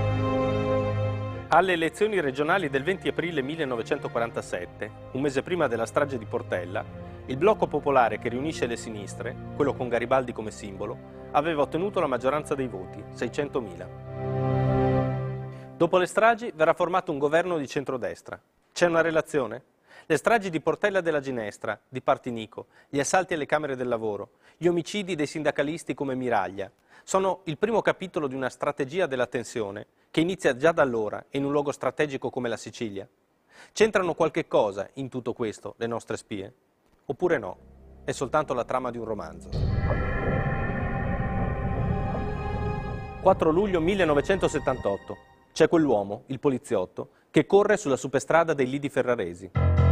Alle elezioni regionali del 20 aprile 1947, un mese prima della strage di Portella, il blocco popolare che riunisce le sinistre, quello con Garibaldi come simbolo, aveva ottenuto la maggioranza dei voti, 600.000. Dopo le stragi verrà formato un governo di centrodestra. C'è una relazione? Le stragi di Portella della Ginestra, di Partinico, gli assalti alle Camere del Lavoro, gli omicidi dei sindacalisti come Miraglia, sono il primo capitolo di una strategia della tensione che inizia già da allora in un luogo strategico come la Sicilia. C'entrano qualche cosa in tutto questo le nostre spie? Oppure no? È soltanto la trama di un romanzo. 4 luglio 1978. C'è quell'uomo, il poliziotto, che corre sulla superstrada dei lidi ferraresi.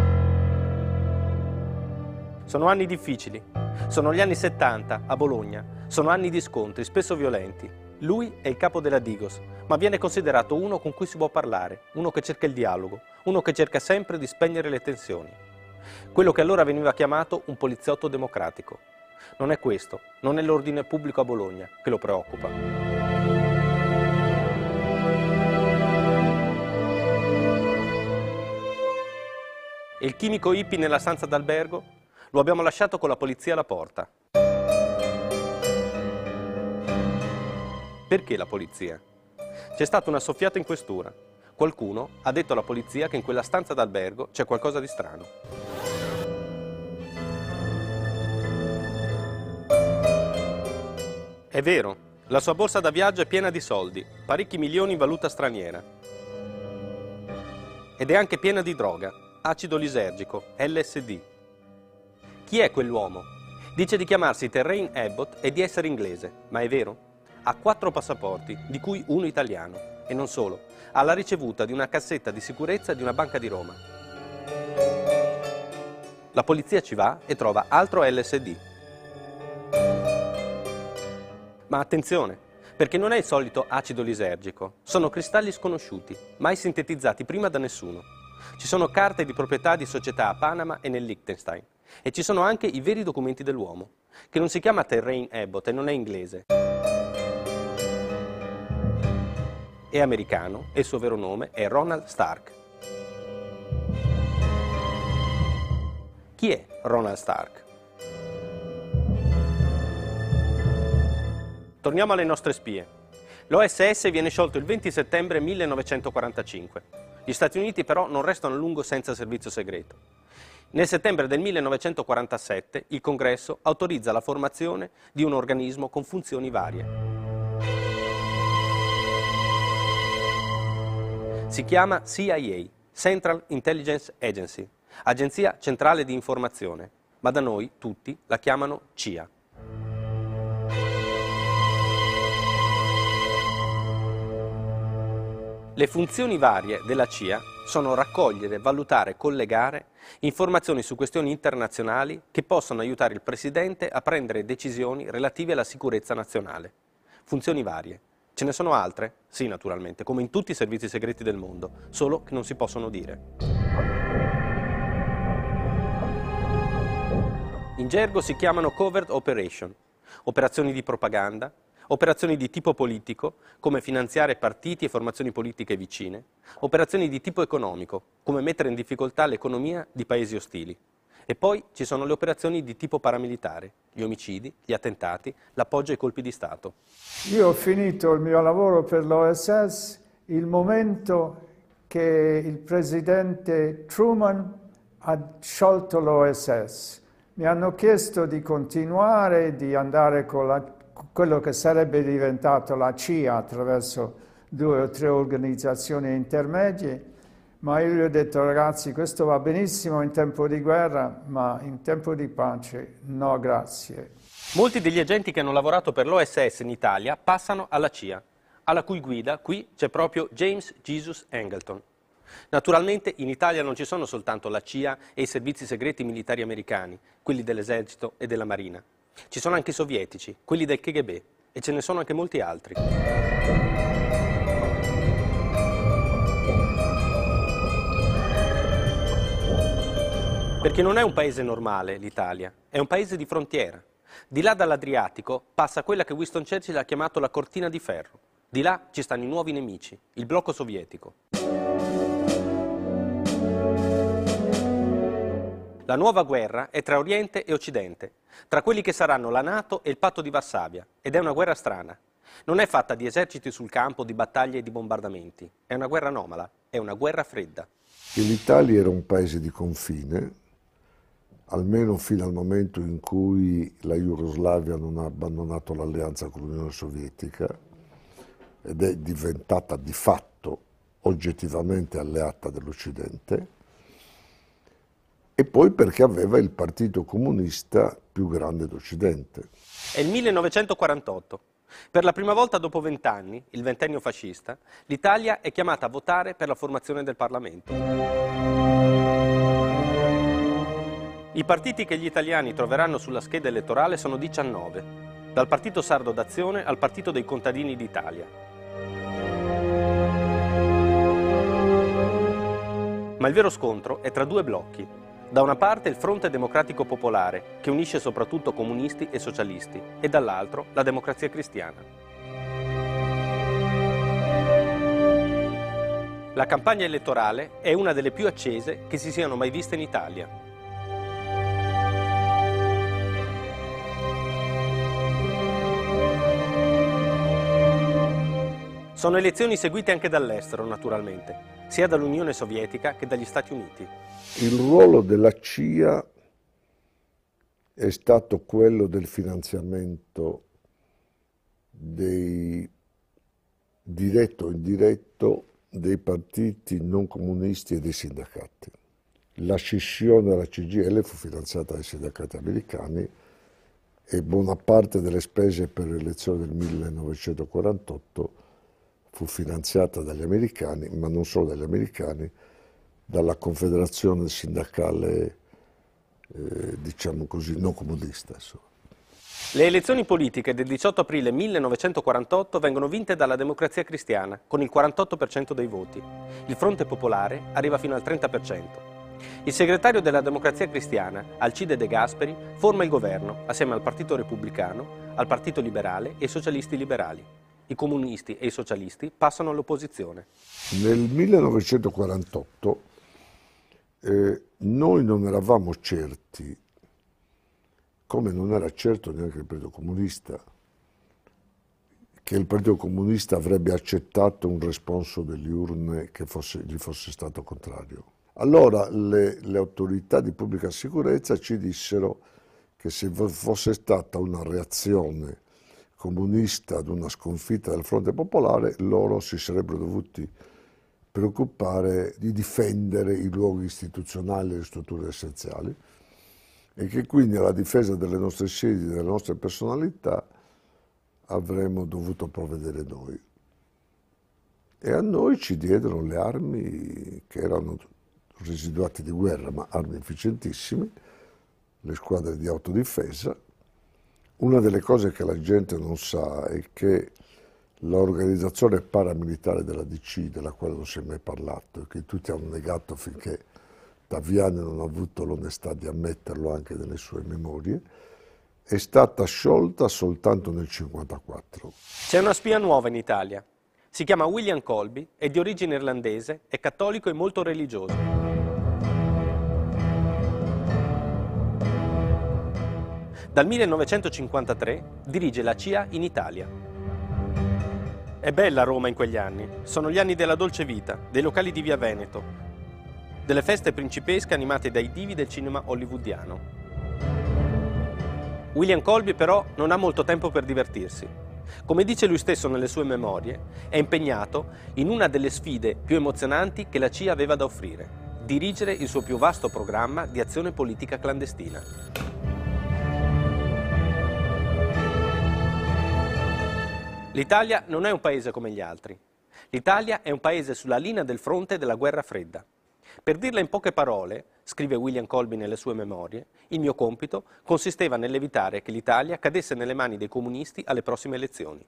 Sono anni difficili. Sono gli anni 70 a Bologna. Sono anni di scontri, spesso violenti. Lui è il capo della Digos, ma viene considerato uno con cui si può parlare, uno che cerca il dialogo, uno che cerca sempre di spegnere le tensioni. Quello che allora veniva chiamato un poliziotto democratico. Non è questo, non è l'ordine pubblico a Bologna che lo preoccupa. E il chimico hippie nella stanza d'albergo? Lo abbiamo lasciato con la polizia alla porta. Perché la polizia? C'è stata una soffiata in questura. Qualcuno ha detto alla polizia che in quella stanza d'albergo c'è qualcosa di strano. È vero, la sua borsa da viaggio è piena di soldi, parecchi milioni in valuta straniera. Ed è anche piena di droga, acido lisergico, LSD. Chi è quell'uomo? Dice di chiamarsi Terrain Abbott e di essere inglese, ma è vero? Ha 4 passaporti, di cui uno italiano. E non solo, ha la ricevuta di una cassetta di sicurezza di una banca di Roma. La polizia ci va e trova altro LSD. Ma attenzione, perché non è il solito acido lisergico, sono cristalli sconosciuti, mai sintetizzati prima da nessuno. Ci sono carte di proprietà di società a Panama e nel Liechtenstein, e ci sono anche i veri documenti dell'uomo, che non si chiama Terrain Abbott e non è inglese. È americano e il suo vero nome è Ronald Stark. Chi è Ronald Stark? Torniamo alle nostre spie. L'OSS viene sciolto il 20 settembre 1945. Gli Stati Uniti però non restano a lungo senza servizio segreto. Nel settembre del 1947 il Congresso autorizza la formazione di un organismo con funzioni varie. Si chiama CIA, Central Intelligence Agency, Agenzia Centrale di Informazione, ma da noi tutti la chiamano CIA. Le funzioni varie della CIA sono raccogliere, valutare, collegare informazioni su questioni internazionali che possono aiutare il Presidente a prendere decisioni relative alla sicurezza nazionale. Funzioni varie. Ce ne sono altre? Sì, naturalmente, come in tutti i servizi segreti del mondo, solo che non si possono dire. In gergo si chiamano covert operation, operazioni di propaganda, operazioni di tipo politico, come finanziare partiti e formazioni politiche vicine, operazioni di tipo economico, come mettere in difficoltà l'economia di paesi ostili. E poi ci sono le operazioni di tipo paramilitare, gli omicidi, gli attentati, l'appoggio ai colpi di Stato. Io ho finito il mio lavoro per l'OSS il momento che il presidente Truman ha sciolto l'OSS. Mi hanno chiesto di continuare, di andare con quello che sarebbe diventato la CIA attraverso 2 o 3 organizzazioni intermedie, ma io gli ho detto: ragazzi, questo va benissimo in tempo di guerra, ma in tempo di pace no grazie. Molti degli agenti che hanno lavorato per l'OSS in Italia passano alla CIA, alla cui guida qui c'è proprio James Jesus Angleton. Naturalmente in Italia non ci sono soltanto la CIA e i servizi segreti militari americani, quelli dell'esercito e della marina. Ci sono anche i sovietici, quelli del KGB, e ce ne sono anche molti altri. Perché non è un paese normale l'Italia, è un paese di frontiera. Di là dall'Adriatico passa quella che Winston Churchill ha chiamato la cortina di ferro. Di là ci stanno i nuovi nemici, il blocco sovietico. La nuova guerra è tra Oriente e Occidente, tra quelli che saranno la NATO e il patto di Varsavia, ed è una guerra strana. Non è fatta di eserciti sul campo, di battaglie e di bombardamenti. È una guerra anomala, è una guerra fredda. L'Italia era un paese di confine, almeno fino al momento in cui la Jugoslavia non ha abbandonato l'alleanza con l'Unione Sovietica ed è diventata di fatto oggettivamente alleata dell'Occidente, e poi perché aveva il partito comunista più grande d'Occidente. È il 1948. Per la prima volta dopo 20 anni, il ventennio fascista, l'Italia è chiamata a votare per la formazione del Parlamento. I partiti che gli italiani troveranno sulla scheda elettorale sono 19, dal Partito Sardo d'Azione al Partito dei Contadini d'Italia. Ma il vero scontro è tra 2 blocchi. Da una parte il Fronte Democratico Popolare, che unisce soprattutto comunisti e socialisti, e dall'altro la Democrazia Cristiana. La campagna elettorale è una delle più accese che si siano mai viste in Italia. Sono elezioni seguite anche dall'estero, naturalmente, sia dall'Unione Sovietica che dagli Stati Uniti. Il ruolo della CIA è stato quello del finanziamento diretto o indiretto dei partiti non comunisti e dei sindacati. La scissione della CGIL fu finanziata dai sindacati americani e buona parte delle spese per le elezioni del 1948 fu finanziata dagli americani, ma non solo dagli americani, dalla Confederazione Sindacale, diciamo così, non comunista. Insomma. Le elezioni politiche del 18 aprile 1948 vengono vinte dalla Democrazia Cristiana, con il 48% dei voti. Il Fronte Popolare arriva fino al 30%. Il segretario della Democrazia Cristiana, Alcide De Gasperi, forma il governo, assieme al Partito Repubblicano, al Partito Liberale e ai Socialisti Liberali. I comunisti e i socialisti passano all'opposizione. Nel 1948 noi non eravamo certi, come non era certo neanche il Partito Comunista, che il Partito Comunista avrebbe accettato un responso delle urne che gli fosse stato contrario. Allora le autorità di pubblica sicurezza ci dissero che se fosse stata una reazione comunista ad una sconfitta del Fronte Popolare, loro si sarebbero dovuti preoccupare di difendere i luoghi istituzionali e le strutture essenziali e che quindi alla difesa delle nostre sedi, delle nostre personalità, avremmo dovuto provvedere noi. E a noi ci diedero le armi che erano residuati di guerra, ma armi efficientissime, le squadre di autodifesa. Una delle cose che la gente non sa è che l'organizzazione paramilitare della DC, della quale non si è mai parlato e che tutti hanno negato finché Taviani non ha avuto l'onestà di ammetterlo anche nelle sue memorie, è stata sciolta soltanto nel 1954. C'è una spia nuova in Italia. Si chiama William Colby, è di origine irlandese, è cattolico e molto religioso. Dal 1953 dirige la CIA in Italia. È bella Roma in quegli anni. Sono gli anni della dolce vita, dei locali di Via Veneto, delle feste principesche animate dai divi del cinema hollywoodiano. William Colby però non ha molto tempo per divertirsi. Come dice lui stesso nelle sue memorie, è impegnato in una delle sfide più emozionanti che la CIA aveva da offrire: dirigere il suo più vasto programma di azione politica clandestina. L'Italia non è un paese come gli altri. L'Italia è un paese sulla linea del fronte della guerra fredda. Per dirla in poche parole, scrive William Colby nelle sue memorie, il mio compito consisteva nell'evitare che l'Italia cadesse nelle mani dei comunisti alle prossime elezioni.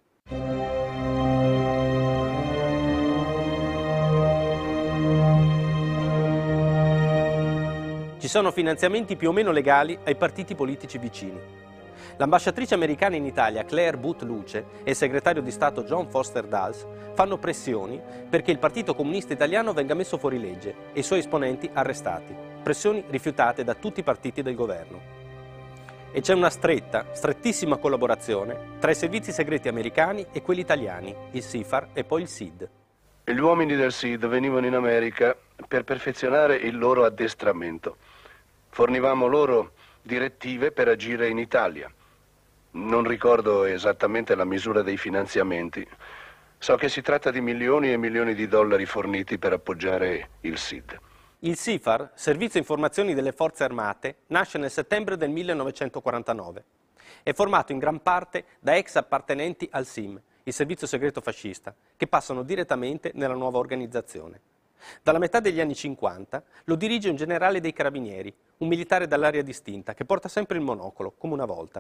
Ci sono finanziamenti più o meno legali ai partiti politici vicini. L'ambasciatrice americana in Italia, Claire Booth Luce, e il segretario di Stato John Foster Dulles fanno pressioni perché il Partito Comunista Italiano venga messo fuori legge e i suoi esponenti arrestati. Pressioni rifiutate da tutti i partiti del governo. E c'è una strettissima collaborazione tra i servizi segreti americani e quelli italiani, il SIFAR e poi il SID. Gli uomini del SID venivano in America per perfezionare il loro addestramento. Fornivamo loro direttive per agire in Italia. Non ricordo esattamente la misura dei finanziamenti. So che si tratta di milioni e milioni di dollari forniti per appoggiare il SID. Il SIFAR, Servizio Informazioni delle Forze Armate, nasce nel settembre del 1949. È formato in gran parte da ex appartenenti al SIM, il servizio segreto fascista, che passano direttamente nella nuova organizzazione. Dalla metà degli anni 50 lo dirige un generale dei Carabinieri, un militare dall'aria distinta, che porta sempre il monocolo, come una volta.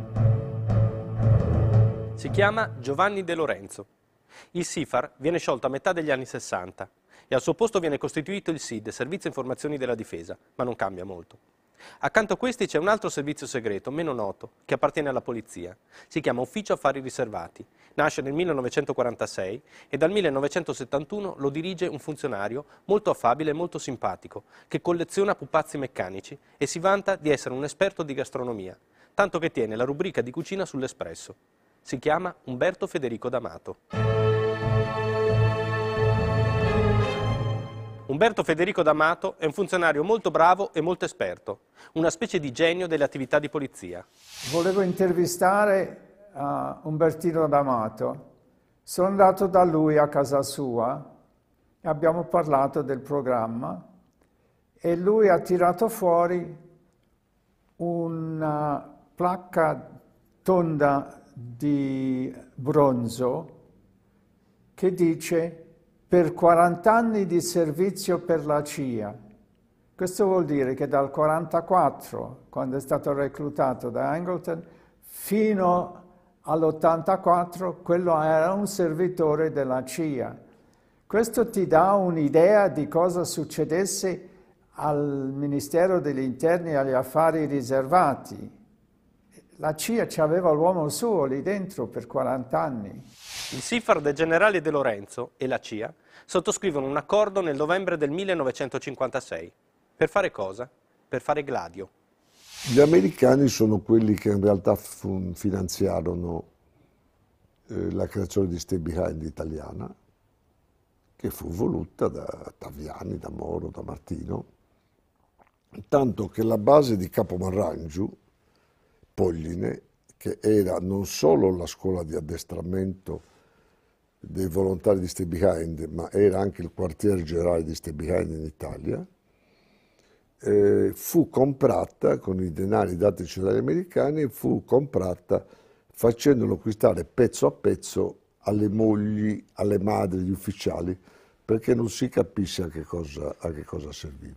Si chiama Giovanni De Lorenzo. Il SIFAR viene sciolto a metà degli anni 60 e al suo posto viene costituito il SID, Servizio Informazioni della Difesa, ma non cambia molto. Accanto a questi c'è un altro servizio segreto, meno noto, che appartiene alla polizia. Si chiama Ufficio Affari Riservati. Nasce nel 1946 e dal 1971 lo dirige un funzionario molto affabile e molto simpatico, che colleziona pupazzi meccanici e si vanta di essere un esperto di gastronomia, tanto che tiene la rubrica di cucina sull'Espresso. Si chiama Umberto Federico D'Amato. Umberto Federico D'Amato è un funzionario molto bravo e molto esperto, una specie di genio delle attività di polizia. Volevo intervistare Umbertino D'Amato. Sono andato da lui a casa sua e abbiamo parlato del programma e lui ha tirato fuori una placca tonda di bronzo che dice: per 40 anni di servizio per la CIA. Questo vuol dire che dal 1944, quando è stato reclutato da Angleton, fino all'84, quello era un servitore della CIA. Questo ti dà un'idea di cosa succedesse al Ministero degli Interni e agli Affari Riservati. La CIA aveva l'uomo suo lì dentro per 40 anni. Il SIFAR del generale De Lorenzo e la CIA sottoscrivono un accordo nel novembre del 1956. Per fare cosa? Per fare Gladio. Gli americani sono quelli che in realtà finanziarono la creazione di Stay Behind italiana, che fu voluta da Taviani, da Moro, da Martino, tanto che la base di Capo Marrangiu, Polline, che era non solo la scuola di addestramento dei volontari di Stay Behind, ma era anche il quartiere generale di Stay Behind in Italia, fu comprata con i denari datici dagli americani, fu comprata facendolo acquistare pezzo a pezzo alle mogli, alle madri, agli ufficiali, perché non si capisse a che cosa serviva.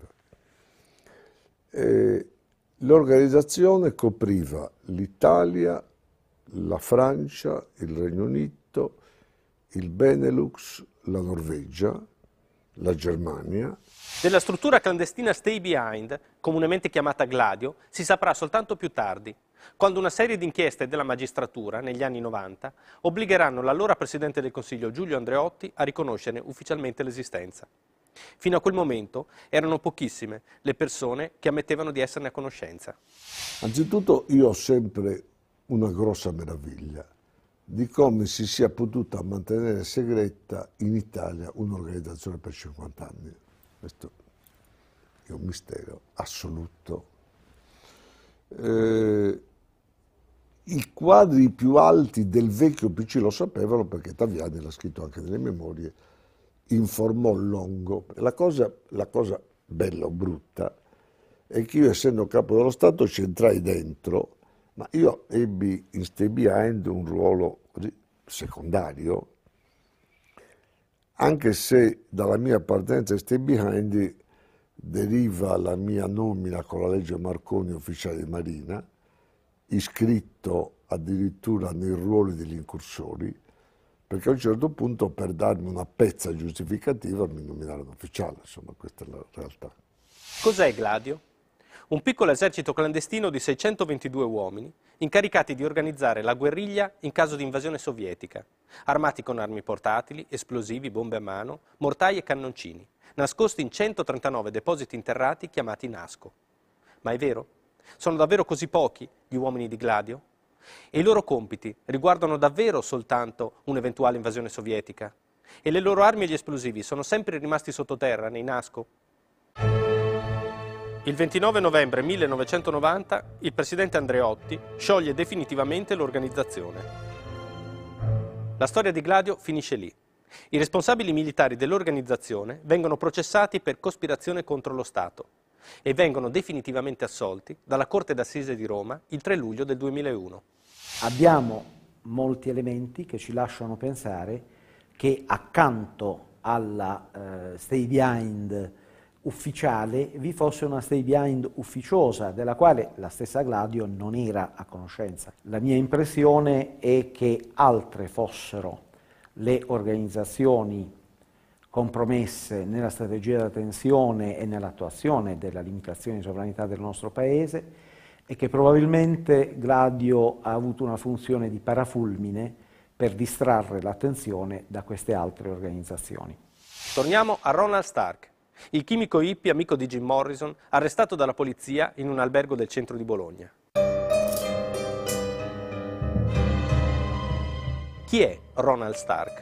L'organizzazione copriva l'Italia, la Francia, il Regno Unito, il Benelux, la Norvegia, la Germania. Della struttura clandestina Stay Behind, comunemente chiamata Gladio, si saprà soltanto più tardi, quando una serie di inchieste della magistratura, negli anni 90, obbligheranno l'allora Presidente del Consiglio Giulio Andreotti a riconoscerne ufficialmente l'esistenza. Fino a quel momento erano pochissime le persone che ammettevano di esserne a conoscenza. Anzitutto io ho sempre una grossa meraviglia di come si sia potuta mantenere segreta in Italia un'organizzazione per 50 anni. Questo è un mistero assoluto. I quadri più alti del vecchio PC lo sapevano perché Taviani l'ha scritto anche nelle memorie, informò Longo. La cosa bella o brutta è che io, essendo capo dello Stato, ci entrai dentro, ma io ebbi in Stay Behind un ruolo secondario, anche se dalla mia appartenenza a Stay Behind deriva la mia nomina con la legge Marconi ufficiale di Marina, iscritto addirittura nei ruoli degli incursori, perché a un certo punto, per darmi una pezza giustificativa, mi nominarono ufficiale. Insomma, questa è la realtà. Cos'è Gladio? Un piccolo esercito clandestino di 622 uomini, incaricati di organizzare la guerriglia in caso di invasione sovietica, armati con armi portatili, esplosivi, bombe a mano, mortai e cannoncini, nascosti in 139 depositi interrati chiamati Nasco. Ma è vero? Sono davvero così pochi gli uomini di Gladio? E i loro compiti riguardano davvero soltanto un'eventuale invasione sovietica? E le loro armi e gli esplosivi sono sempre rimasti sottoterra nei Nasco? Il 29 novembre 1990 il presidente Andreotti scioglie definitivamente l'organizzazione. La storia di Gladio finisce lì. I responsabili militari dell'organizzazione vengono processati per cospirazione contro lo Stato e vengono definitivamente assolti dalla Corte d'Assise di Roma il 3 luglio del 2001. Abbiamo molti elementi che ci lasciano pensare che accanto alla Stay Behind ufficiale vi fosse una Stay Behind ufficiosa, della quale la stessa Gladio non era a conoscenza. La mia impressione è che altre fossero le organizzazioni compromesse nella strategia della tensione e nell'attuazione della limitazione di sovranità del nostro Paese, e che probabilmente Gladio ha avuto una funzione di parafulmine per distrarre l'attenzione da queste altre organizzazioni. Torniamo a Ronald Stark, il chimico hippie amico di Jim Morrison, arrestato dalla polizia in un albergo del centro di Bologna. Chi è Ronald Stark?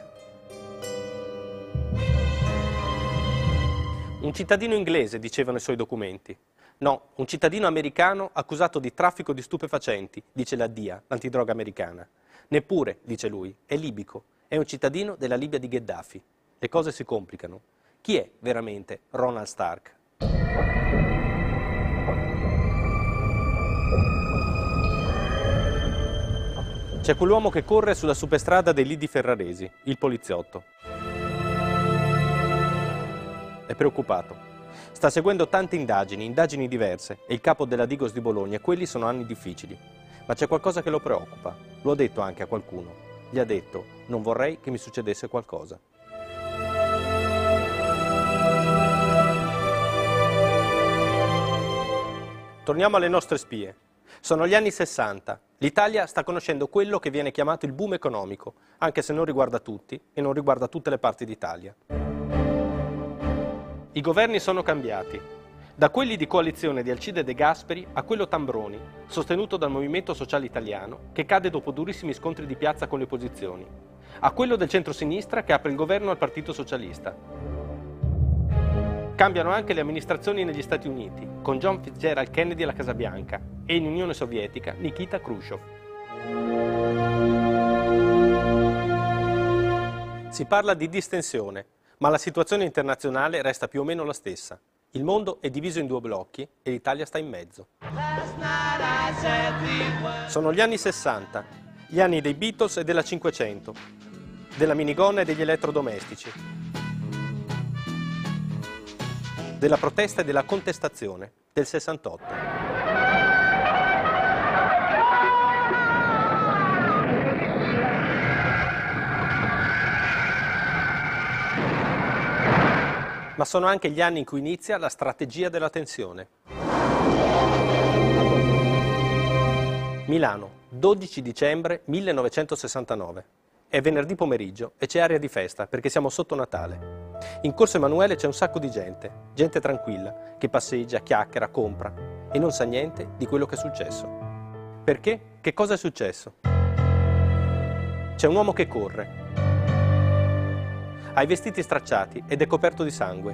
Un cittadino inglese, dicevano i suoi documenti. No, un cittadino americano accusato di traffico di stupefacenti, dice la DIA, l'antidroga americana. Neppure, dice lui, è libico, è un cittadino della Libia di Gheddafi. Le cose si complicano. Chi è veramente Ronald Stark? C'è quell'uomo che corre sulla superstrada dei lidi ferraresi, il poliziotto. È preoccupato. Sta seguendo tante indagini diverse, e il capo della Digos di Bologna, e quelli sono anni difficili. Ma c'è qualcosa che lo preoccupa. Lo ha detto anche a qualcuno. Gli ha detto: non vorrei che mi succedesse qualcosa. Torniamo alle nostre spie. Sono gli anni 60. L'Italia sta conoscendo quello che viene chiamato il boom economico, anche se non riguarda tutti e non riguarda tutte le parti d'Italia. I governi sono cambiati, da quelli di coalizione di Alcide De Gasperi a quello Tambroni, sostenuto dal Movimento Sociale Italiano, che cade dopo durissimi scontri di piazza con le opposizioni, a quello del centro-sinistra che apre il governo al Partito Socialista. Cambiano anche le amministrazioni negli Stati Uniti, con John Fitzgerald Kennedy alla Casa Bianca, e in Unione Sovietica Nikita Khrushchev. Si parla di distensione, ma la situazione internazionale resta più o meno la stessa. Il mondo è diviso in due blocchi e l'Italia sta in mezzo. Sono gli anni 60, gli anni dei Beatles e della 500, della minigonna e degli elettrodomestici, della protesta e della contestazione, del 68. Ma sono anche gli anni in cui inizia la strategia della tensione. Milano, 12 dicembre 1969. È venerdì pomeriggio e c'è aria di festa perché siamo sotto Natale. In Corso Emanuele c'è un sacco di gente tranquilla, che passeggia, chiacchiera, compra e non sa niente di quello che è successo. Perché? Che cosa è successo? C'è un uomo che corre. Ha i vestiti stracciati ed è coperto di sangue.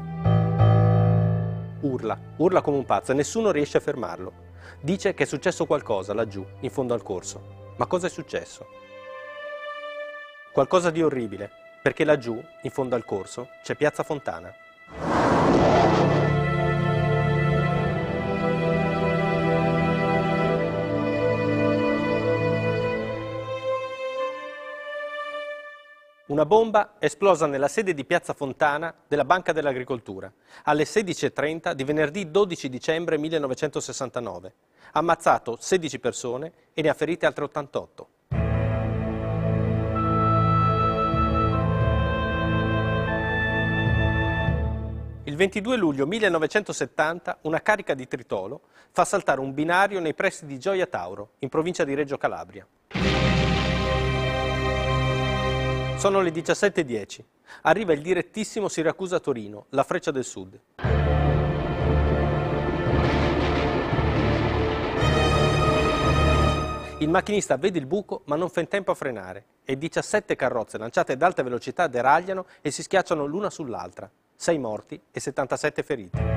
Urla come un pazzo e nessuno riesce a fermarlo. Dice che è successo qualcosa laggiù, in fondo al corso. Ma cosa è successo? Qualcosa di orribile, perché laggiù, in fondo al corso, c'è Piazza Fontana. Una bomba è esplosa nella sede di Piazza Fontana della Banca dell'Agricoltura alle 16:30 di venerdì 12 dicembre 1969. Ha ammazzato 16 persone e ne ha ferite altre 88. Il 22 luglio 1970 una carica di tritolo fa saltare un binario nei pressi di Gioia Tauro, in provincia di Reggio Calabria. Sono le 17:10. Arriva il direttissimo Siracusa-Torino, la Freccia del Sud. Il macchinista vede il buco ma non fa in tempo a frenare e 17 carrozze lanciate ad alta velocità deragliano e si schiacciano l'una sull'altra. 6 morti e 77 feriti.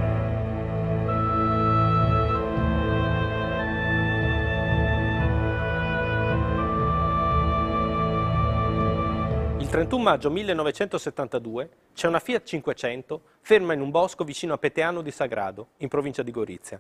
Il 31 maggio 1972 c'è una Fiat 500 ferma in un bosco vicino a Peteano di Sagrado, in provincia di Gorizia.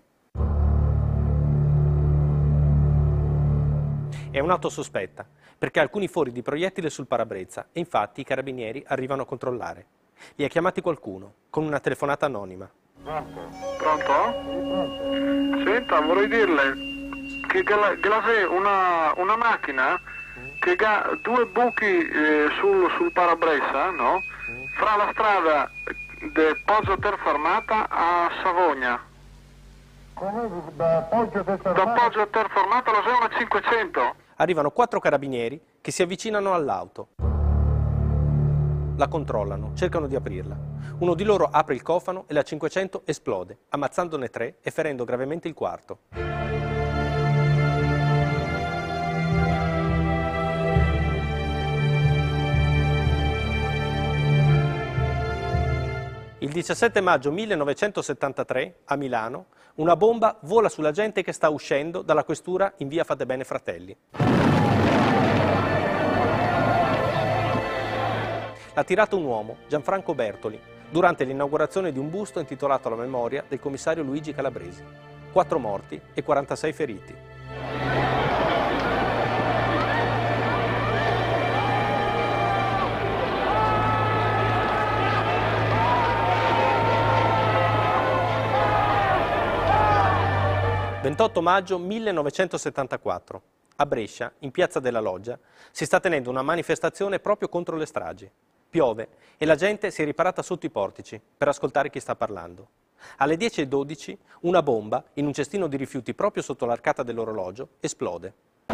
È un'auto sospetta, perché ha alcuni fori di proiettile sul parabrezza e infatti i carabinieri arrivano a controllare. Li ha chiamati qualcuno, con una telefonata anonima. Pronto? Senta, vorrei dirle che una macchina che ha 2 buchi sul parabrezza, no? fra la strada del Poggio Terformata a Savogna. Da Poggio Terformata lo sei una 500. Arrivano 4 carabinieri che si avvicinano all'auto. La controllano, cercano di aprirla. Uno di loro apre il cofano e la 500 esplode, ammazzandone 3 e ferendo gravemente il quarto. Il 17 maggio 1973, a Milano, una bomba vola sulla gente che sta uscendo dalla questura in via Fattebene Fratelli. L'ha tirato un uomo, Gianfranco Bertoli, durante l'inaugurazione di un busto intitolato alla memoria del commissario Luigi Calabresi. 4 morti e 46 feriti. Il 28 maggio 1974, a Brescia, in piazza della Loggia, si sta tenendo una manifestazione proprio contro le stragi. Piove e la gente si è riparata sotto i portici per ascoltare chi sta parlando. Alle 10:12 una bomba, in un cestino di rifiuti proprio sotto l'arcata dell'orologio, esplode.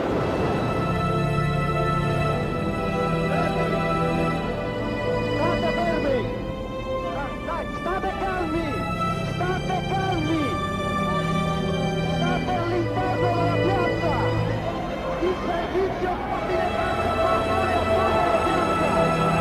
State fermi! State calmi! State calmi! State all'interno della piazza! Il servizio ordine fuori a fuori dalla piazza!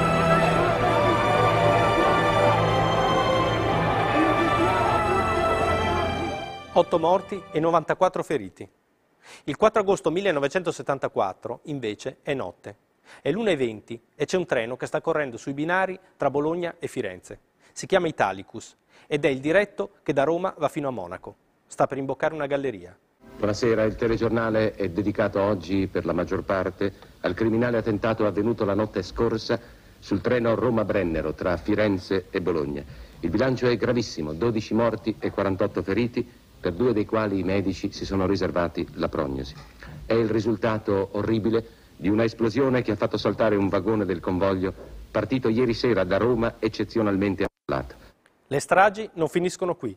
8 morti e 94 feriti. Il 4 agosto 1974, invece, è notte. È l'1:20 e c'è un treno che sta correndo sui binari tra Bologna e Firenze. Si chiama Italicus ed è il diretto che da Roma va fino a Monaco. Sta per imboccare una galleria. Buonasera, il telegiornale è dedicato oggi, per la maggior parte, al criminale attentato avvenuto la notte scorsa sul treno Roma-Brennero tra Firenze e Bologna. Il bilancio è gravissimo, 12 morti e 48 feriti, per 2 dei quali i medici si sono riservati la prognosi. È il risultato orribile di una esplosione che ha fatto saltare un vagone del convoglio partito ieri sera da Roma eccezionalmente affollato. Le stragi non finiscono qui.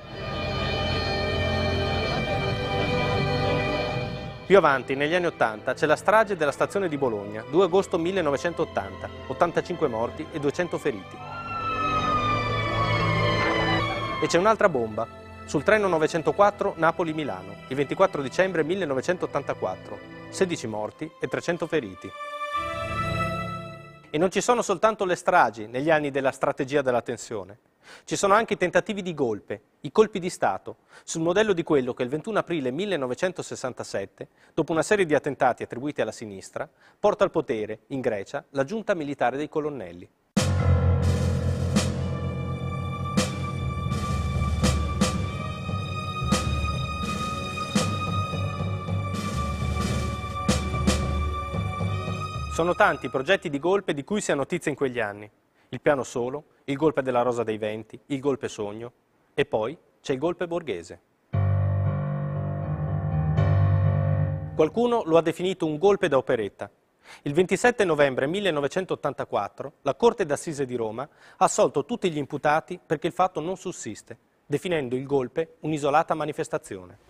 Più avanti, negli anni 80, c'è la strage della stazione di Bologna, 2 agosto 1980, 85 morti e 200 feriti. E c'è un'altra bomba, sul treno 904 Napoli-Milano, il 24 dicembre 1984, 16 morti e 300 feriti. E non ci sono soltanto le stragi negli anni della strategia della tensione. Ci sono anche i tentativi di golpe, i colpi di Stato, sul modello di quello che il 21 aprile 1967, dopo una serie di attentati attribuiti alla sinistra, porta al potere, in Grecia, la giunta militare dei colonnelli. Sono tanti i progetti di golpe di cui si ha notizia in quegli anni. Il piano solo, il golpe della Rosa dei Venti, il golpe sogno e poi c'è il golpe borghese. Qualcuno lo ha definito un golpe da operetta. Il 27 novembre 1984 la Corte d'Assise di Roma ha assolto tutti gli imputati perché il fatto non sussiste, definendo il golpe un'isolata manifestazione.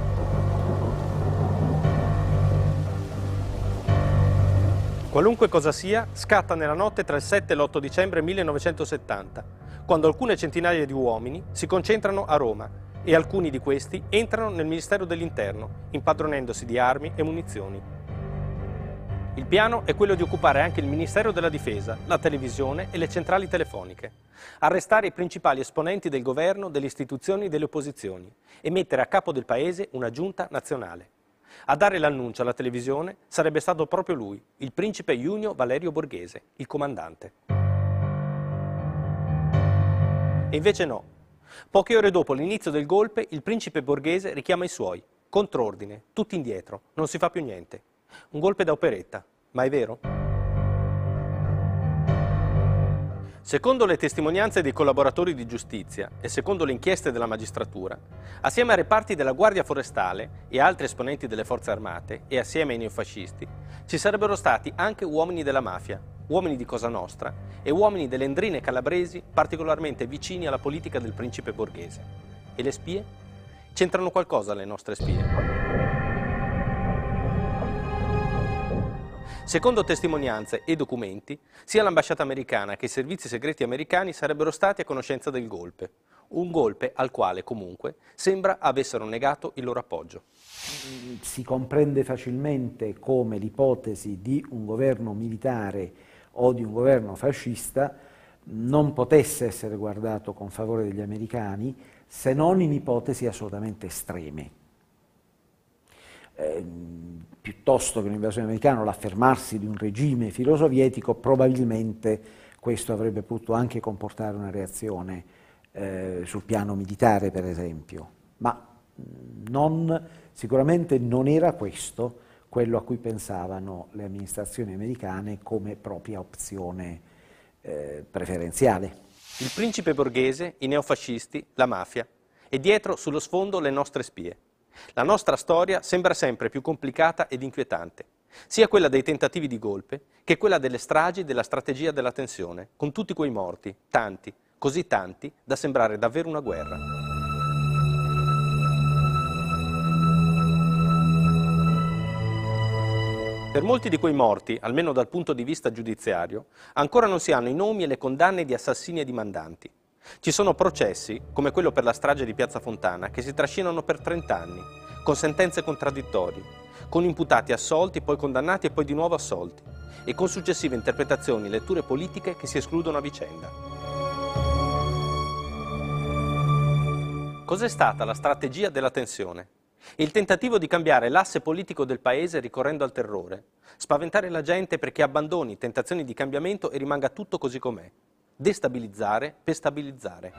Qualunque cosa sia, scatta nella notte tra il 7 e l'8 dicembre 1970, quando alcune centinaia di uomini si concentrano a Roma e alcuni di questi entrano nel Ministero dell'Interno, impadronendosi di armi e munizioni. Il piano è quello di occupare anche il Ministero della Difesa, la televisione e le centrali telefoniche, arrestare i principali esponenti del governo, delle istituzioni e delle opposizioni e mettere a capo del paese una giunta nazionale. A dare l'annuncio alla televisione sarebbe stato proprio lui, il principe Junio Valerio Borghese, il comandante. E invece no. Poche ore dopo l'inizio del golpe, il principe Borghese richiama i suoi. Contrordine, tutti indietro, non si fa più niente. Un golpe da operetta, ma è vero? Secondo le testimonianze dei collaboratori di giustizia e secondo le inchieste della magistratura, assieme ai reparti della Guardia Forestale e altri esponenti delle forze armate e assieme ai neofascisti, ci sarebbero stati anche uomini della mafia uomini di Cosa Nostra e uomini delle Endrine calabresi particolarmente vicini alla politica del principe borghese. E le spie? C'entrano qualcosa le nostre spie? Secondo testimonianze e documenti, sia l'ambasciata americana che i servizi segreti americani sarebbero stati a conoscenza del golpe, un golpe al quale comunque sembra avessero negato il loro appoggio. Si comprende facilmente come l'ipotesi di un governo militare o di un governo fascista non potesse essere guardato con favore degli americani se non in ipotesi assolutamente estreme. Piuttosto che un'invasione americana o l'affermarsi di un regime filosovietico, probabilmente questo avrebbe potuto anche comportare una reazione sul piano militare, per esempio, ma sicuramente non era questo quello a cui pensavano le amministrazioni americane come propria opzione preferenziale. Il principe borghese, i neofascisti, la mafia e dietro sullo sfondo le nostre spie. La nostra storia sembra sempre più complicata ed inquietante, sia quella dei tentativi di golpe che quella delle stragi della strategia della tensione, con tutti quei morti, tanti, così tanti, da sembrare davvero una guerra. Per molti di quei morti, almeno dal punto di vista giudiziario, ancora non si hanno i nomi e le condanne di assassini e di mandanti. Ci sono processi, come quello per la strage di Piazza Fontana, che si trascinano per 30 anni, con sentenze contraddittorie, con imputati assolti, poi condannati e poi di nuovo assolti, e con successive interpretazioni e letture politiche che si escludono a vicenda. Cos'è stata la strategia della tensione? Il tentativo di cambiare l'asse politico del paese ricorrendo al terrore, spaventare la gente perché abbandoni tentazioni di cambiamento e rimanga tutto così com'è. Destabilizzare per stabilizzare.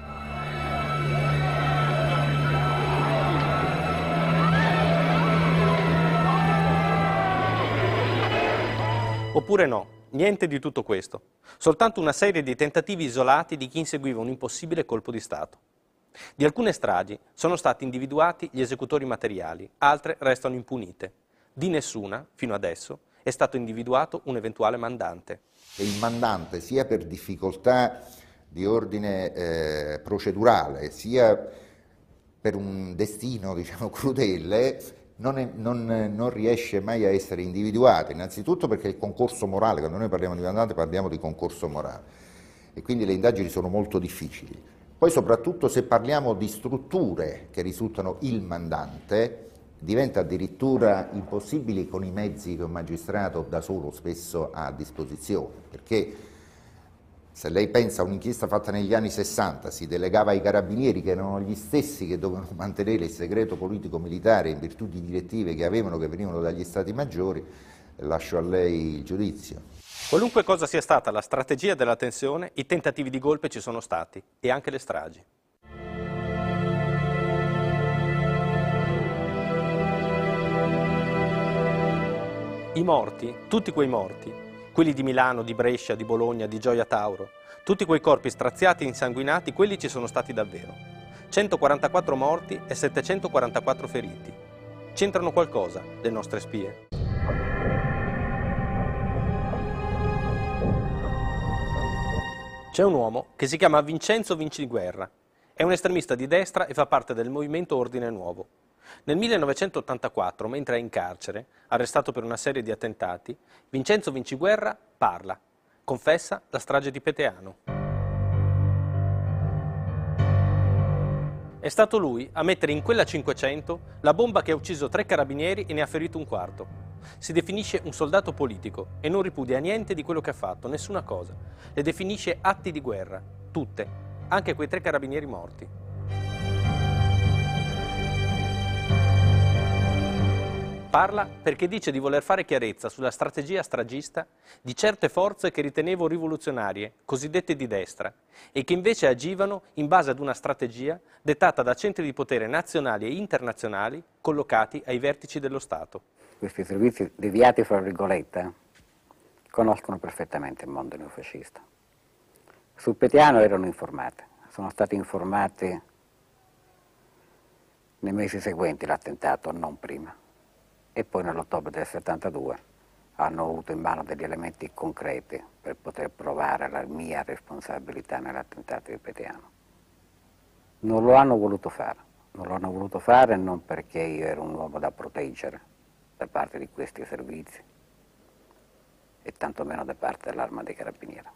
Oppure no, niente di tutto questo, soltanto una serie di tentativi isolati di chi inseguiva un impossibile colpo di Stato. Di alcune stragi sono stati individuati gli esecutori materiali, altre restano impunite. Di nessuna, fino adesso, è stato individuato un eventuale mandante. Il mandante, sia per difficoltà di ordine procedurale, sia per un destino, diciamo, crudele, non riesce mai a essere individuato, innanzitutto perché il concorso morale, quando noi parliamo di mandante parliamo di concorso morale, e quindi le indagini sono molto difficili. Poi soprattutto se parliamo di strutture che risultano il mandante, diventa addirittura impossibile con i mezzi che un magistrato da solo spesso ha a disposizione, perché se lei pensa a un'inchiesta fatta negli anni 60, si delegava ai carabinieri, che erano gli stessi che dovevano mantenere il segreto politico-militare in virtù di direttive che avevano, che venivano dagli stati maggiori, lascio a lei il giudizio. Qualunque cosa sia stata la strategia della tensione, i tentativi di golpe ci sono stati, e anche le stragi. I morti, tutti quei morti, quelli di Milano, di Brescia, di Bologna, di Gioia Tauro, tutti quei corpi straziati e insanguinati, quelli ci sono stati davvero. 144 morti e 744 feriti. C'entrano qualcosa le nostre spie? C'è un uomo che si chiama Vincenzo Vinciguerra. È un estremista di destra e fa parte del movimento Ordine Nuovo. Nel 1984, mentre è in carcere, arrestato per una serie di attentati, Vincenzo Vinciguerra parla, confessa la strage di Peteano. È stato lui a mettere in quella 500 la bomba che ha ucciso 3 carabinieri e ne ha ferito un quarto. Si definisce un soldato politico e non ripudia niente di quello che ha fatto, nessuna cosa. Le definisce atti di guerra, tutte, anche quei 3 carabinieri morti. Parla perché dice di voler fare chiarezza sulla strategia stragista di certe forze che ritenevo rivoluzionarie, cosiddette di destra, e che invece agivano in base ad una strategia dettata da centri di potere nazionali e internazionali collocati ai vertici dello Stato. Questi servizi deviati, fra virgolette, conoscono perfettamente il mondo neofascista. Sul Peteano erano informati, sono stati informati nei mesi seguenti l'attentato, non prima. E poi nell'ottobre del 72 hanno avuto in mano degli elementi concreti per poter provare la mia responsabilità nell'attentato di Peteano. Non lo hanno voluto fare. Non lo hanno voluto fare non perché io ero un uomo da proteggere da parte di questi servizi e tantomeno da parte dell'Arma dei Carabinieri,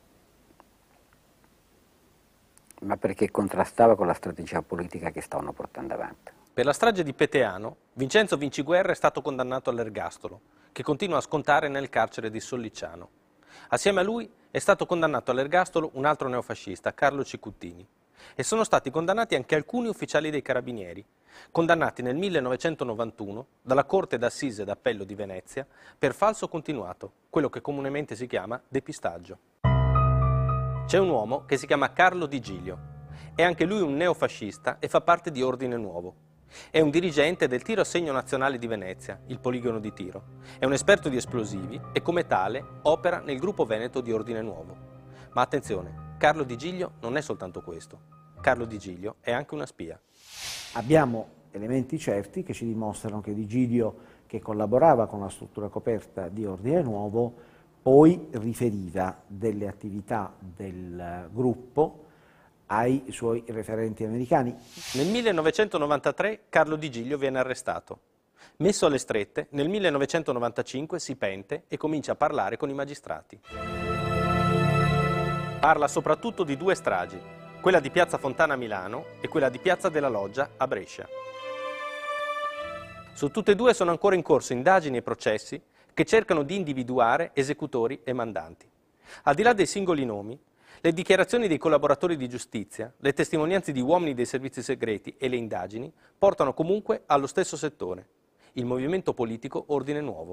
ma perché contrastava con la strategia politica che stavano portando avanti. Per la strage di Peteano, Vincenzo Vinciguerra è stato condannato all'ergastolo, che continua a scontare nel carcere di Sollicciano. Assieme a lui è stato condannato all'ergastolo un altro neofascista, Carlo Cicuttini, e sono stati condannati anche alcuni ufficiali dei Carabinieri, condannati nel 1991 dalla Corte d'Assise d'Appello di Venezia per falso continuato, quello che comunemente si chiama depistaggio. C'è un uomo che si chiama Carlo Di Giglio, è anche lui un neofascista e fa parte di Ordine Nuovo. È un dirigente del Tiro a Segno Nazionale di Venezia, il poligono di Tiro. È un esperto di esplosivi e come tale opera nel gruppo veneto di Ordine Nuovo. Ma attenzione, Carlo Di Giglio non è soltanto questo. Carlo Di Giglio è anche una spia. Abbiamo elementi certi che ci dimostrano che Di Giglio, che collaborava con la struttura coperta di Ordine Nuovo, poi riferiva delle attività del gruppo ai suoi referenti americani. Nel 1993 Carlo Di Giglio viene arrestato. Messo alle strette, nel 1995 si pente e comincia a parlare con i magistrati. Parla soprattutto di due stragi, quella di Piazza Fontana a Milano e quella di Piazza della Loggia a Brescia. Su tutte e due sono ancora in corso indagini e processi che cercano di individuare esecutori e mandanti. Al di là dei singoli nomi, le dichiarazioni dei collaboratori di giustizia, le testimonianze di uomini dei servizi segreti e le indagini portano comunque allo stesso settore, il movimento politico Ordine Nuovo.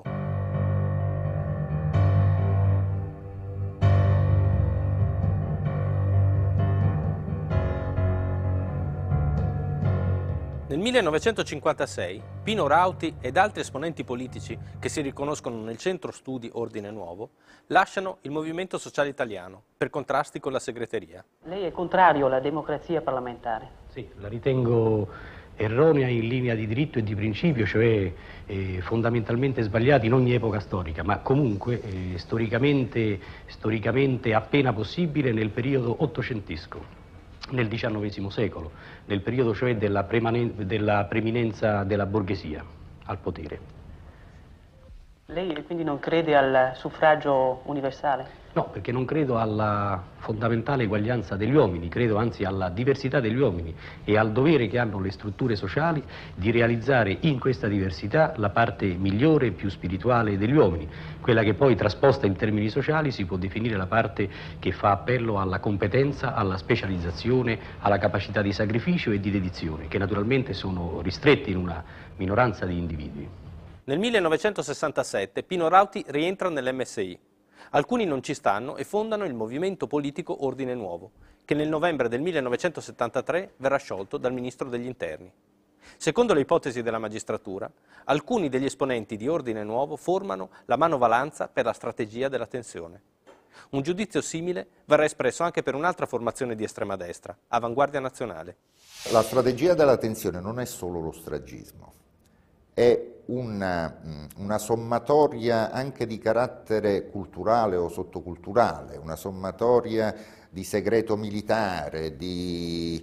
Nel 1956 Pino Rauti ed altri esponenti politici che si riconoscono nel centro studi Ordine Nuovo lasciano il Movimento Sociale Italiano per contrasti con la segreteria. Lei è contrario alla democrazia parlamentare? Sì, la ritengo erronea in linea di diritto e di principio, cioè fondamentalmente sbagliata in ogni epoca storica, ma comunque storicamente appena possibile nel periodo ottocentesco. Nel XIX secolo, nel periodo cioè della preminenza della borghesia al potere. Lei quindi non crede al suffragio universale? No, perché non credo alla fondamentale eguaglianza degli uomini, credo anzi alla diversità degli uomini e al dovere che hanno le strutture sociali di realizzare in questa diversità la parte migliore e più spirituale degli uomini, quella che poi trasposta in termini sociali si può definire la parte che fa appello alla competenza, alla specializzazione, alla capacità di sacrificio e di dedizione, che naturalmente sono ristrette in una minoranza di individui. Nel 1967 Pino Rauti rientra nell'MSI. Alcuni non ci stanno e fondano il movimento politico Ordine Nuovo, che nel novembre del 1973 verrà sciolto dal ministro degli Interni. Secondo le ipotesi della magistratura, alcuni degli esponenti di Ordine Nuovo formano la manovalanza per la strategia della tensione. Un giudizio simile verrà espresso anche per un'altra formazione di estrema destra, Avanguardia Nazionale. La strategia della tensione non è solo lo stragismo, è una sommatoria anche di carattere culturale o sottoculturale, una sommatoria di segreto militare, di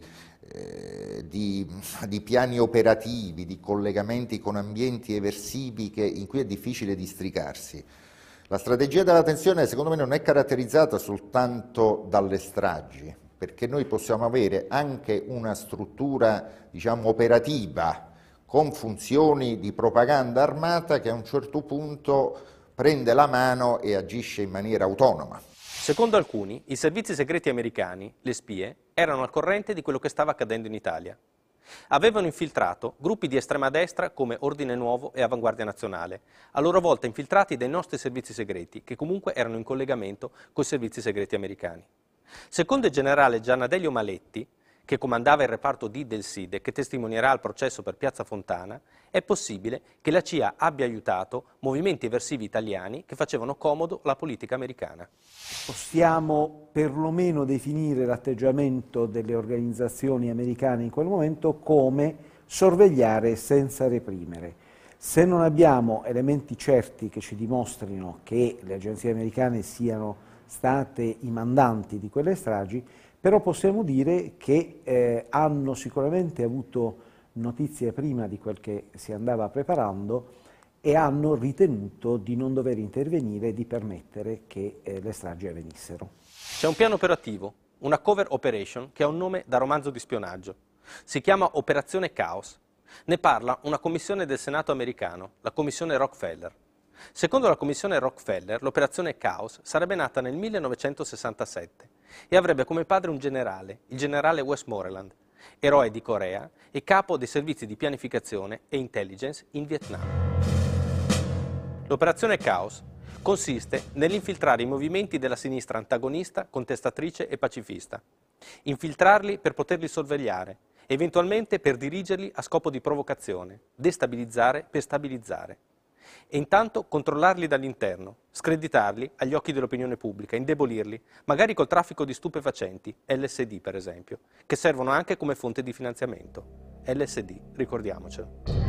piani operativi, di collegamenti con ambienti eversivi in cui è difficile districarsi. La strategia della tensione secondo me non è caratterizzata soltanto dalle stragi, perché noi possiamo avere anche una struttura, diciamo, operativa con funzioni di propaganda armata che a un certo punto prende la mano e agisce in maniera autonoma. Secondo alcuni, i servizi segreti americani, le spie, erano al corrente di quello che stava accadendo in Italia. Avevano infiltrato gruppi di estrema destra come Ordine Nuovo e Avanguardia Nazionale, a loro volta infiltrati dai nostri servizi segreti, che comunque erano in collegamento con i servizi segreti americani. Secondo il generale Gianadelio Maletti, che comandava il reparto D del SID e che testimonierà al processo per Piazza Fontana, è possibile che la CIA abbia aiutato movimenti eversivi italiani che facevano comodo alla politica americana. Possiamo perlomeno definire l'atteggiamento delle organizzazioni americane in quel momento come sorvegliare senza reprimere. Se non abbiamo elementi certi che ci dimostrino che le agenzie americane siano state i mandanti di quelle stragi, però possiamo dire che hanno sicuramente avuto notizie prima di quel che si andava preparando e hanno ritenuto di non dover intervenire e di permettere che le stragi avvenissero. C'è un piano operativo, una cover operation che ha un nome da romanzo di spionaggio. Si chiama Operazione Chaos. Ne parla una commissione del Senato americano, la commissione Rockefeller. Secondo la commissione Rockefeller, l'operazione Chaos sarebbe nata nel 1967 e avrebbe come padre un generale, il generale Westmoreland, eroe di Corea e capo dei servizi di pianificazione e intelligence in Vietnam. L'operazione Chaos consiste nell'infiltrare i movimenti della sinistra antagonista, contestatrice e pacifista, infiltrarli per poterli sorvegliare, eventualmente per dirigerli a scopo di provocazione, destabilizzare per stabilizzare, e intanto controllarli dall'interno, screditarli agli occhi dell'opinione pubblica, indebolirli, magari col traffico di stupefacenti, LSD per esempio, che servono anche come fonte di finanziamento. LSD, ricordiamocelo.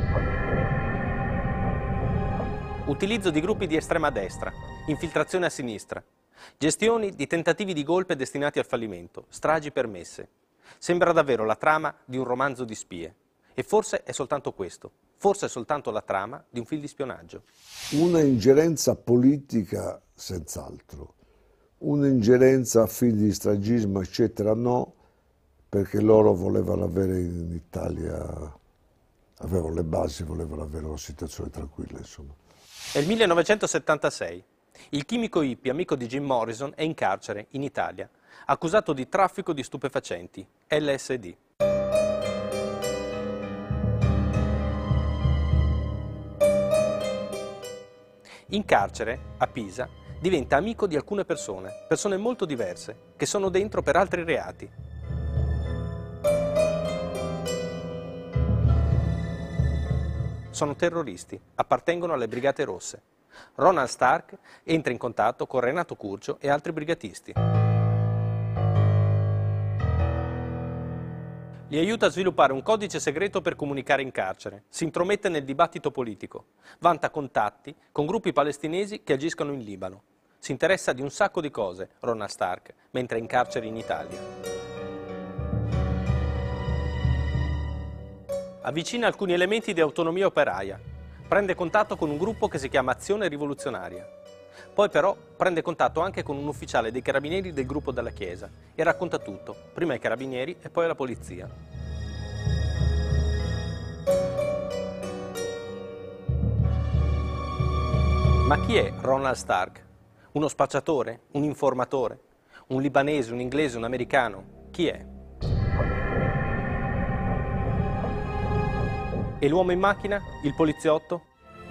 Utilizzo di gruppi di estrema destra, infiltrazione a sinistra, gestioni di tentativi di golpe destinati al fallimento, stragi permesse. Sembra davvero la trama di un romanzo di spie. E forse è soltanto questo, forse è soltanto la trama di un film di spionaggio. Una ingerenza politica senz'altro, un'ingerenza a fini di stragismo eccetera no, perché loro volevano avere in Italia, avevano le basi, volevano avere una situazione tranquilla insomma. È il 1976. Il chimico hippie amico di Jim Morrison è in carcere in Italia, accusato di traffico di stupefacenti, LSD. In carcere, a Pisa, diventa amico di alcune persone molto diverse, che sono dentro per altri reati. Sono terroristi, appartengono alle Brigate Rosse. Ronald Stark entra in contatto con Renato Curcio e altri brigatisti. Li aiuta a sviluppare un codice segreto per comunicare in carcere, si intromette nel dibattito politico, vanta contatti con gruppi palestinesi che agiscono in Libano. Si interessa di un sacco di cose, Ronald Stark, mentre è in carcere in Italia. Avvicina alcuni elementi di autonomia operaia, prende contatto con un gruppo che si chiama Azione Rivoluzionaria. Poi però prende contatto anche con un ufficiale dei carabinieri del gruppo della Chiesa e racconta tutto, prima ai carabinieri e poi alla polizia. Ma chi è Ronald Stark? Uno spacciatore? Un informatore? Un libanese, un inglese, un americano? Chi è? E l'uomo in macchina? Il poliziotto?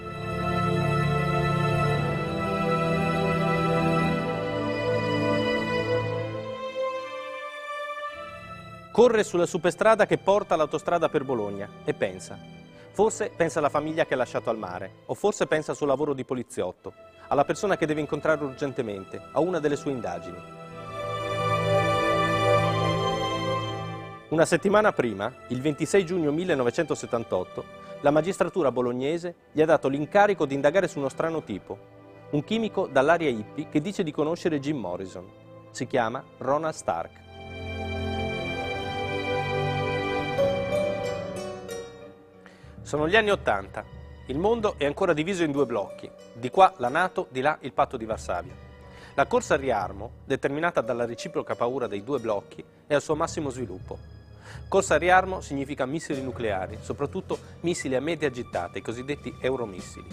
Corre sulla superstrada che porta all'autostrada per Bologna e pensa. Forse pensa alla famiglia che ha lasciato al mare, o forse pensa al suo lavoro di poliziotto, alla persona che deve incontrare urgentemente, a una delle sue indagini. Una settimana prima, il 26 giugno 1978, la magistratura bolognese gli ha dato l'incarico di indagare su uno strano tipo, un chimico dall'area hippie che dice di conoscere Jim Morrison. Si chiama Ronald Stark. Sono gli anni '80. Il mondo è ancora diviso in due blocchi. Di qua la NATO, di là il patto di Varsavia. La corsa al riarmo, determinata dalla reciproca paura dei due blocchi, è al suo massimo sviluppo. Corsa al riarmo significa missili nucleari, soprattutto missili a media gittata, i cosiddetti euromissili.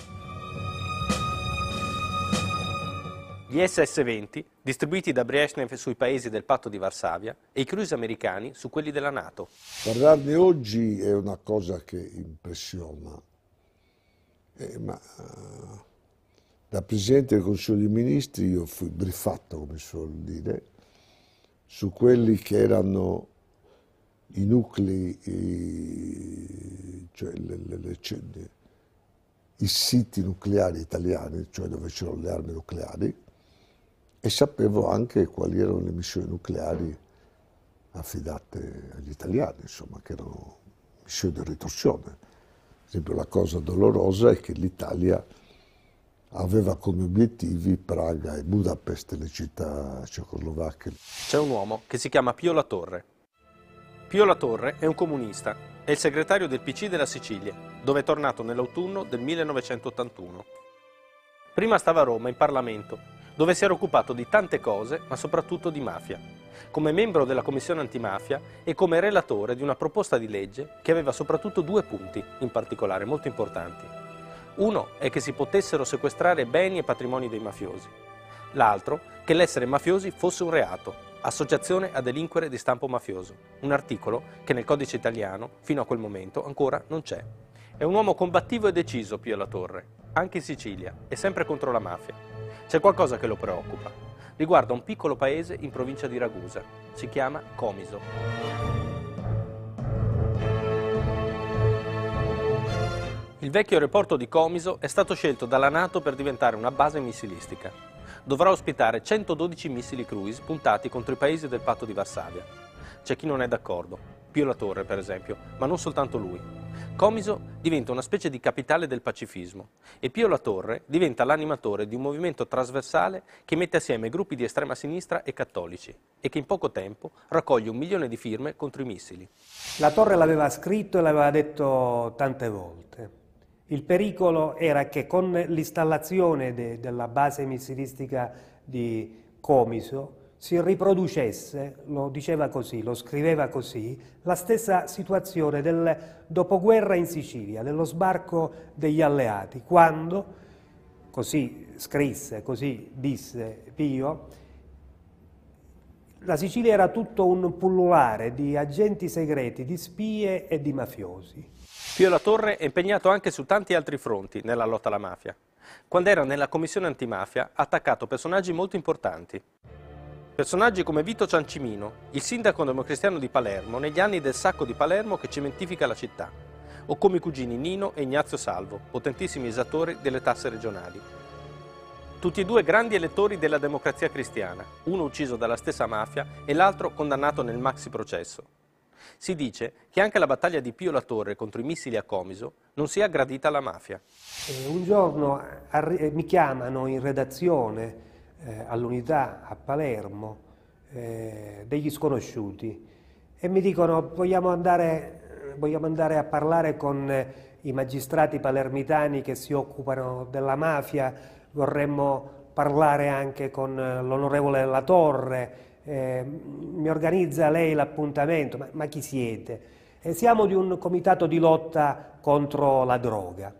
Gli SS-20, distribuiti da Brezhnev sui paesi del patto di Varsavia, e i cruise americani su quelli della NATO. Parlarne oggi è una cosa che impressiona, ma da Presidente del Consiglio dei Ministri io fui briefato, come si suol dire, su quelli che erano i nuclei, cioè i siti nucleari italiani, cioè dove c'erano le armi nucleari, e sapevo anche quali erano le missioni nucleari affidate agli italiani, insomma, che erano missioni di ritorsione. Ad esempio, la cosa dolorosa è che l'Italia aveva come obiettivi Praga e Budapest, le città cecoslovacche. C'è un uomo che si chiama Pio La Torre. Pio La Torre è un comunista, è il segretario del PC della Sicilia, dove è tornato nell'autunno del 1981. Prima stava a Roma in Parlamento, dove si era occupato di tante cose, ma soprattutto di mafia, come membro della Commissione Antimafia e come relatore di una proposta di legge che aveva soprattutto due punti, in particolare molto importanti. Uno è che si potessero sequestrare beni e patrimoni dei mafiosi. L'altro, che l'essere mafiosi fosse un reato, associazione a delinquere di stampo mafioso, un articolo che nel codice italiano, fino a quel momento, ancora non c'è. È un uomo combattivo e deciso, Pio La Torre, anche in Sicilia, e sempre contro la mafia. C'è qualcosa che lo preoccupa. Riguarda un piccolo paese in provincia di Ragusa. Si chiama Comiso. Il vecchio aeroporto di Comiso è stato scelto dalla NATO per diventare una base missilistica. Dovrà ospitare 112 missili cruise puntati contro i paesi del patto di Varsavia. C'è chi non è d'accordo, Pio La Torre per esempio, ma non soltanto lui. Comiso diventa una specie di capitale del pacifismo e Pio La Torre diventa l'animatore di un movimento trasversale che mette assieme gruppi di estrema sinistra e cattolici e che in poco tempo raccoglie 1 milione di firme contro i missili. La Torre l'aveva scritto e l'aveva detto tante volte. Il pericolo era che con l'installazione della base missilistica di Comiso si riproducesse, lo diceva così, lo scriveva così, la stessa situazione del dopoguerra in Sicilia, dello sbarco degli alleati, quando, così scrisse, così disse Pio, la Sicilia era tutto un pullulare di agenti segreti, di spie e di mafiosi. Pio La Torre è impegnato anche su tanti altri fronti nella lotta alla mafia. Quando era nella commissione antimafia ha attaccato personaggi molto importanti. Personaggi come Vito Ciancimino, il sindaco democristiano di Palermo negli anni del sacco di Palermo che cementifica la città, o come i cugini Nino e Ignazio Salvo, potentissimi esattori delle tasse regionali. Tutti e due grandi elettori della democrazia cristiana, uno ucciso dalla stessa mafia e l'altro condannato nel maxi processo. Si dice che anche la battaglia di Pio La Torre contro i missili a Comiso non sia gradita alla mafia. Un giorno mi chiamano in redazione all'Unità a Palermo degli sconosciuti e mi dicono vogliamo andare a parlare con i magistrati palermitani che si occupano della mafia, vorremmo parlare anche con l'onorevole La Torre. Mi organizza lei l'appuntamento, ma chi siete? Siamo di un comitato di lotta contro la droga.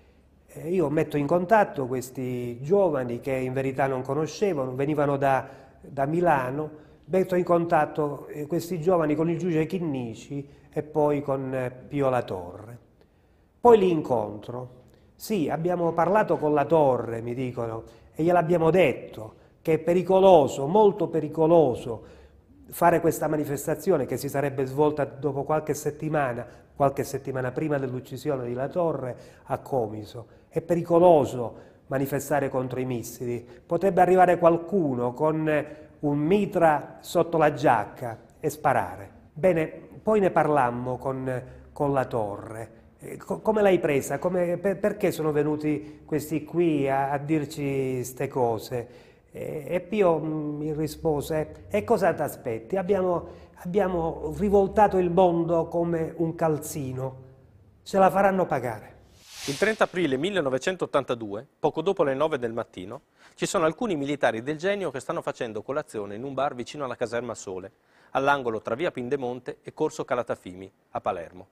Io metto in contatto questi giovani che in verità non conoscevano, venivano da Milano, metto in contatto questi giovani con il giudice Chinnici e poi con Pio La Torre. Poi li incontro. Sì, abbiamo parlato con La Torre, mi dicono, e gliel'abbiamo detto che è pericoloso, molto pericoloso, fare questa manifestazione che si sarebbe svolta dopo qualche settimana prima dell'uccisione di La Torre a Comiso. È pericoloso manifestare contro i missili. Potrebbe arrivare qualcuno con un mitra sotto la giacca e sparare. Bene, poi ne parlammo con La Torre. Come l'hai presa? Perché sono venuti questi qui a dirci ste cose? E Pio mi rispose, e cosa ti aspetti? Abbiamo rivoltato il mondo come un calzino, ce la faranno pagare. Il 30 aprile 1982, poco dopo le 9 del mattino, ci sono alcuni militari del Genio che stanno facendo colazione in un bar vicino alla caserma Sole, all'angolo tra via Pindemonte e corso Calatafimi, a Palermo.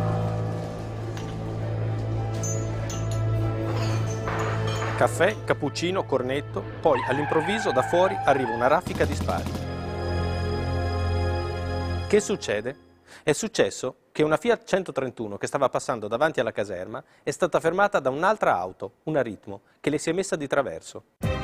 Caffè, cappuccino, cornetto, poi all'improvviso da fuori arriva una raffica di spari. Che succede? È successo che una Fiat 131 che stava passando davanti alla caserma è stata fermata da un'altra auto, una Ritmo, che le si è messa di traverso.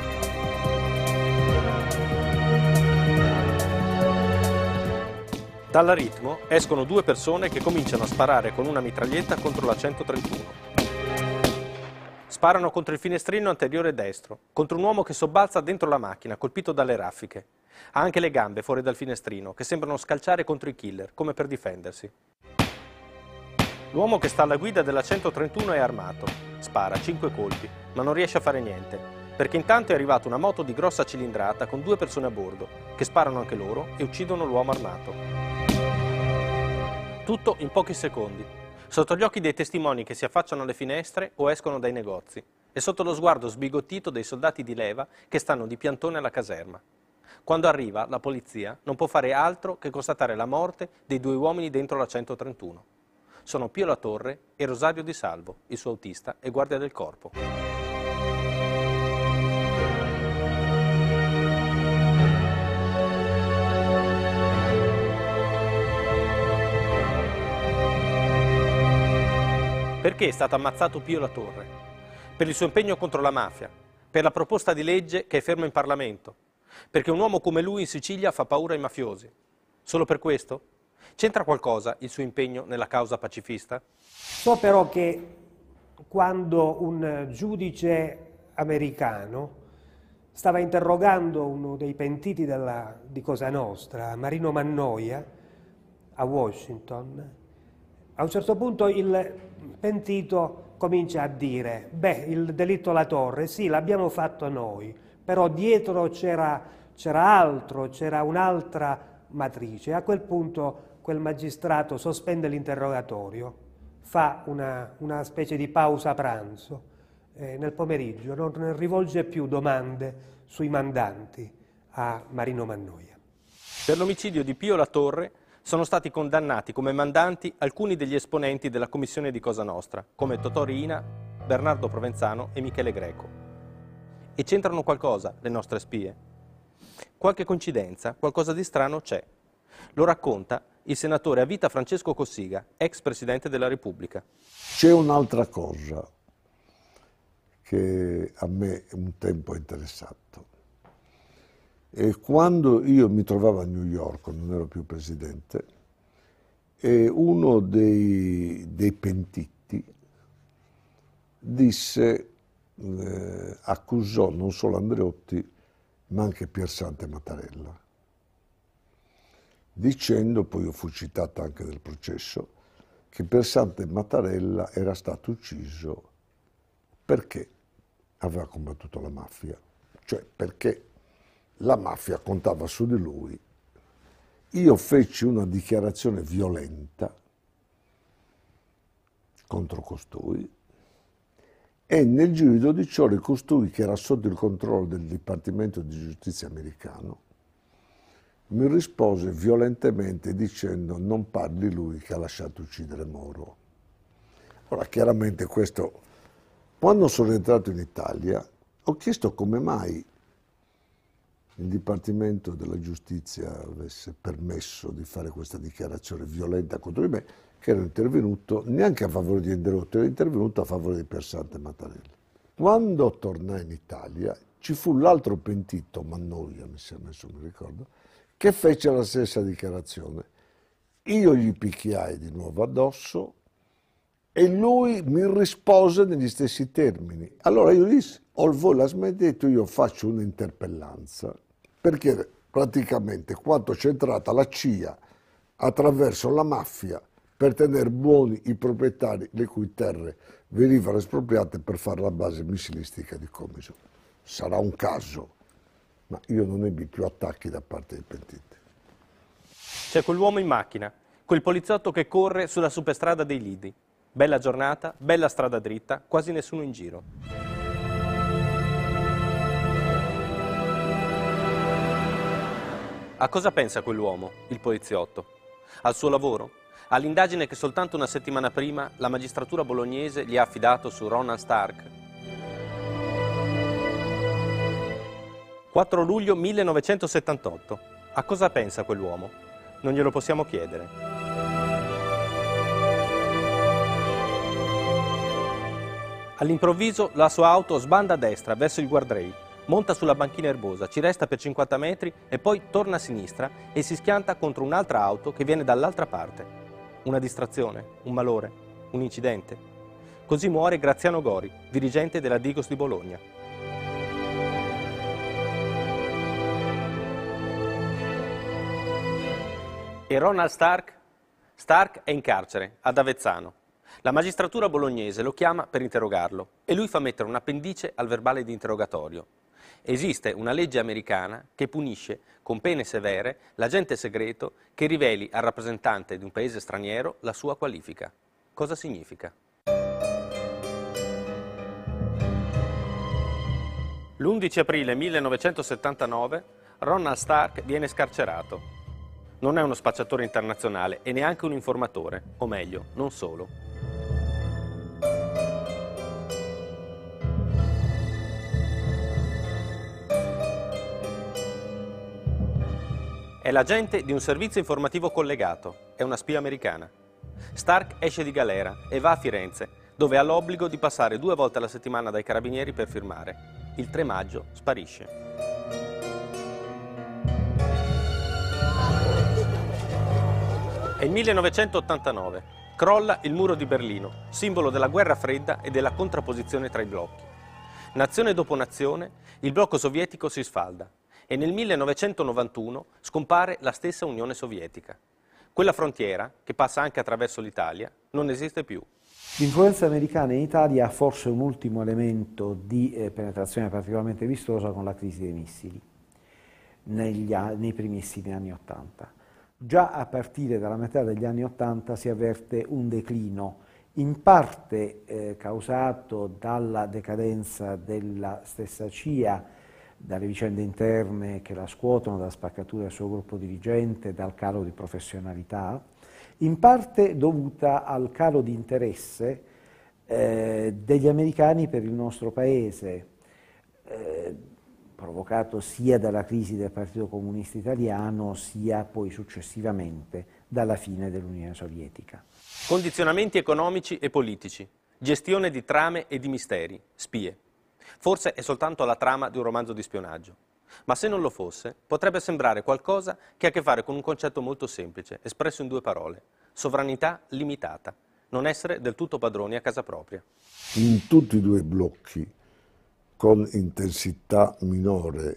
Dalla Ritmo escono 2 persone che cominciano a sparare con una mitraglietta contro la 131. Sparano contro il finestrino anteriore destro, contro un uomo che sobbalza dentro la macchina, colpito dalle raffiche. Ha anche le gambe fuori dal finestrino, che sembrano scalciare contro i killer, come per difendersi. L'uomo che sta alla guida della 131 è armato. Spara 5 colpi, ma non riesce a fare niente, perché intanto è arrivata una moto di grossa cilindrata con 2 persone a bordo, che sparano anche loro e uccidono l'uomo armato. Tutto in pochi secondi, sotto gli occhi dei testimoni che si affacciano alle finestre o escono dai negozi, e sotto lo sguardo sbigottito dei soldati di leva che stanno di piantone alla caserma. Quando arriva, la polizia non può fare altro che constatare la morte dei 2 uomini dentro la 131. Sono Pio La Torre e Rosario Di Salvo, il suo autista e guardia del corpo. Perché è stato ammazzato Pio La Torre? Per il suo impegno contro la mafia, per la proposta di legge che è ferma in Parlamento, perché un uomo come lui in Sicilia fa paura ai mafiosi. Solo per questo? C'entra qualcosa il suo impegno nella causa pacifista? So però che quando un giudice americano stava interrogando uno dei pentiti di Cosa Nostra, Marino Mannoia, a Washington, a un certo punto il pentito comincia a dire: beh, il delitto La Torre, sì, l'abbiamo fatto noi, però dietro c'era altro, c'era un'altra matrice. A quel punto quel magistrato sospende l'interrogatorio, fa una specie di pausa pranzo nel pomeriggio, non rivolge più domande sui mandanti a Marino Mannoia. Per l'omicidio di Pio La Torre sono stati condannati come mandanti alcuni degli esponenti della commissione di Cosa Nostra, come Totò Riina, Bernardo Provenzano e Michele Greco. E c'entrano qualcosa le nostre spie? Qualche coincidenza, qualcosa di strano c'è. Lo racconta il senatore a vita Francesco Cossiga, ex Presidente della Repubblica. C'è un'altra cosa che a me un tempo ha interessato. E quando io mi trovavo a New York, non ero più presidente, e uno dei pentiti disse, accusò non solo Andreotti, ma anche Piersante Mattarella, dicendo, poi io fu citato anche nel processo, che Piersante Mattarella era stato ucciso perché aveva combattuto la mafia, cioè perché la mafia contava su di lui. Io feci una dichiarazione violenta contro costui e nel giro di 12 ore costui, che era sotto il controllo del Dipartimento di Giustizia americano, mi rispose violentemente dicendo: non parli lui che ha lasciato uccidere Moro. Ora, chiaramente questo, quando sono entrato in Italia, ho chiesto come mai il Dipartimento della Giustizia avesse permesso di fare questa dichiarazione violenta contro di me, che ero intervenuto neanche a favore di Andreotti, ero intervenuto a favore di Piersante Mattarella. Quando tornai in Italia ci fu l'altro pentito, Mannoia mi sembra, adesso mi ricordo, che fece la stessa dichiarazione. Io gli picchiai di nuovo addosso e lui mi rispose negli stessi termini. Allora io dissi: voi la smettete, io faccio un'interpellanza, perché praticamente quanto c'è entrata la CIA attraverso la mafia per tenere buoni i proprietari le cui terre venivano espropriate per fare la base missilistica di Comiso. Sarà un caso, ma io non ebbi più attacchi da parte dei pentiti. C'è quell'uomo in macchina, quel poliziotto che corre sulla superstrada dei Lidi. Bella giornata, bella strada dritta, quasi nessuno in giro. A cosa pensa quell'uomo, il poliziotto? Al suo lavoro? All'indagine che soltanto una settimana prima la magistratura bolognese gli ha affidato su Ronald Stark? 4 luglio 1978. A cosa pensa quell'uomo? Non glielo possiamo chiedere. All'improvviso la sua auto sbanda a destra verso il guardrail, monta sulla banchina erbosa, ci resta per 50 metri e poi torna a sinistra e si schianta contro un'altra auto che viene dall'altra parte. Una distrazione, un malore, un incidente. Così muore Graziano Gori, dirigente della Digos di Bologna. E Ronald Stark? Stark è in carcere, ad Avezzano. La magistratura bolognese lo chiama per interrogarlo e lui fa mettere un appendice al verbale di interrogatorio. Esiste una legge americana che punisce con pene severe l'agente segreto che riveli al rappresentante di un paese straniero la sua qualifica. Cosa significa? L'11 aprile 1979 Ronald Stark viene scarcerato. Non è uno spacciatore internazionale e neanche un informatore, o meglio, non solo. È l'agente di un servizio informativo collegato, è una spia americana. Stark esce di galera e va a Firenze, dove ha l'obbligo di passare 2 volte alla settimana dai carabinieri per firmare. Il 3 maggio sparisce. È il 1989. Crolla il muro di Berlino, simbolo della guerra fredda e della contrapposizione tra i blocchi. Nazione dopo nazione, il blocco sovietico si sfalda e nel 1991 scompare la stessa Unione Sovietica. Quella frontiera, che passa anche attraverso l'Italia, non esiste più. L'influenza americana in Italia ha forse un ultimo elemento di penetrazione particolarmente vistosa con la crisi dei missili nei primissimi anni '80. Già a partire dalla metà degli anni '80 si avverte un declino, in parte causato dalla decadenza della stessa CIA, dalle vicende interne che la scuotono, dalla spaccatura del suo gruppo dirigente, dal calo di professionalità, in parte dovuta al calo di interesse degli americani per il nostro paese, provocato sia dalla crisi del Partito Comunista Italiano, sia poi successivamente dalla fine dell'Unione Sovietica. Condizionamenti economici e politici, gestione di trame e di misteri, spie. Forse è soltanto la trama di un romanzo di spionaggio. Ma se non lo fosse, potrebbe sembrare qualcosa che ha a che fare con un concetto molto semplice, espresso in 2 parole: sovranità limitata, non essere del tutto padroni a casa propria. In tutti i 2 blocchi, con intensità minore,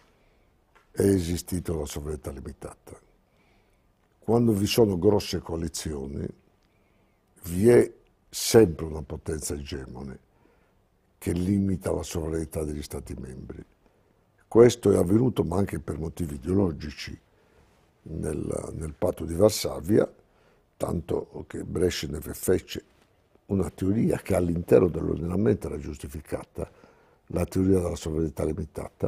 è esistita la sovranità limitata. Quando vi sono grosse coalizioni, vi è sempre una potenza egemone che limita la sovranità degli Stati membri. Questo è avvenuto, ma anche per motivi ideologici, nel patto di Varsavia, tanto che Brezhnev fece una teoria che all'interno dell'ordinamento era giustificata, la teoria della sovranità limitata,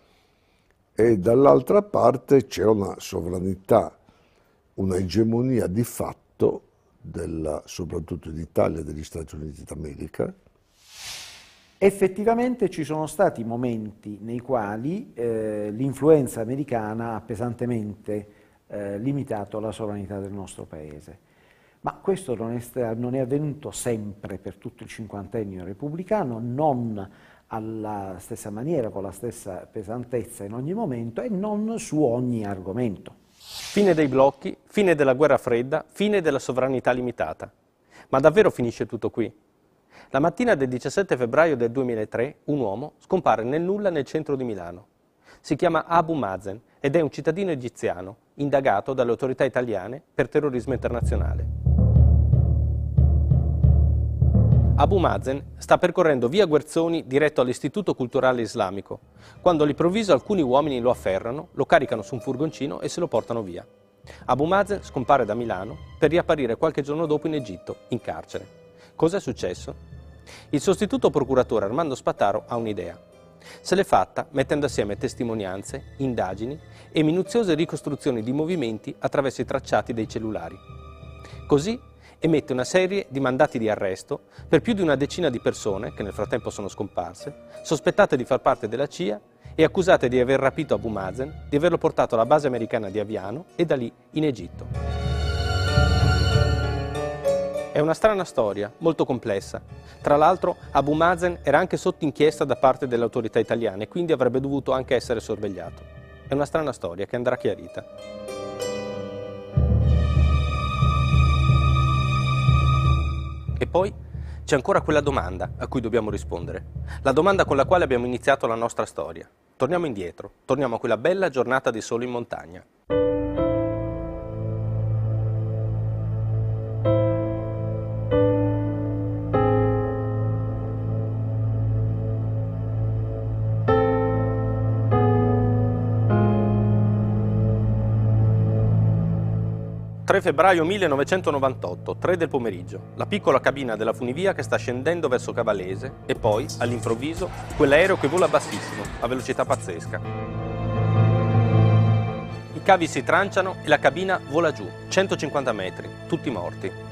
e dall'altra parte c'è una sovranità, una egemonia di fatto, soprattutto in Italia e degli Stati Uniti d'America. Effettivamente ci sono stati momenti nei quali l'influenza americana ha pesantemente limitato la sovranità del nostro paese. Ma questo non è avvenuto sempre per tutto il cinquantennio repubblicano, non alla stessa maniera, con la stessa pesantezza in ogni momento e non su ogni argomento. Fine dei blocchi, fine della guerra fredda, fine della sovranità limitata. Ma davvero finisce tutto qui? La mattina del 17 febbraio del 2003 un uomo scompare nel nulla nel centro di Milano. Si chiama Abu Mazen ed è un cittadino egiziano, indagato dalle autorità italiane per terrorismo internazionale. Abu Mazen sta percorrendo via Guerzoni diretto all'Istituto Culturale Islamico, quando all'improvviso alcuni uomini lo afferrano, lo caricano su un furgoncino e se lo portano via. Abu Mazen scompare da Milano per riapparire qualche giorno dopo in Egitto, in carcere. Cosa è successo? Il sostituto procuratore Armando Spataro ha un'idea. Se l'è fatta mettendo assieme testimonianze, indagini e minuziose ricostruzioni di movimenti attraverso i tracciati dei cellulari. Così emette una serie di mandati di arresto per più di una decina di persone, che nel frattempo sono scomparse, sospettate di far parte della CIA e accusate di aver rapito Abu Mazen, di averlo portato alla base americana di Aviano e da lì in Egitto. È una strana storia, molto complessa. Tra l'altro Abu Mazen era anche sotto inchiesta da parte delle autorità italiane, quindi avrebbe dovuto anche essere sorvegliato. È una strana storia che andrà chiarita. E poi c'è ancora quella domanda a cui dobbiamo rispondere. La domanda con la quale abbiamo iniziato la nostra storia. Torniamo indietro, torniamo a quella bella giornata di sole in montagna. 3 febbraio 1998, 3 del pomeriggio, la piccola cabina della funivia che sta scendendo verso Cavallese e poi, all'improvviso, quell'aereo che vola bassissimo, a velocità pazzesca. I cavi si tranciano e la cabina vola giù, 150 metri, tutti morti.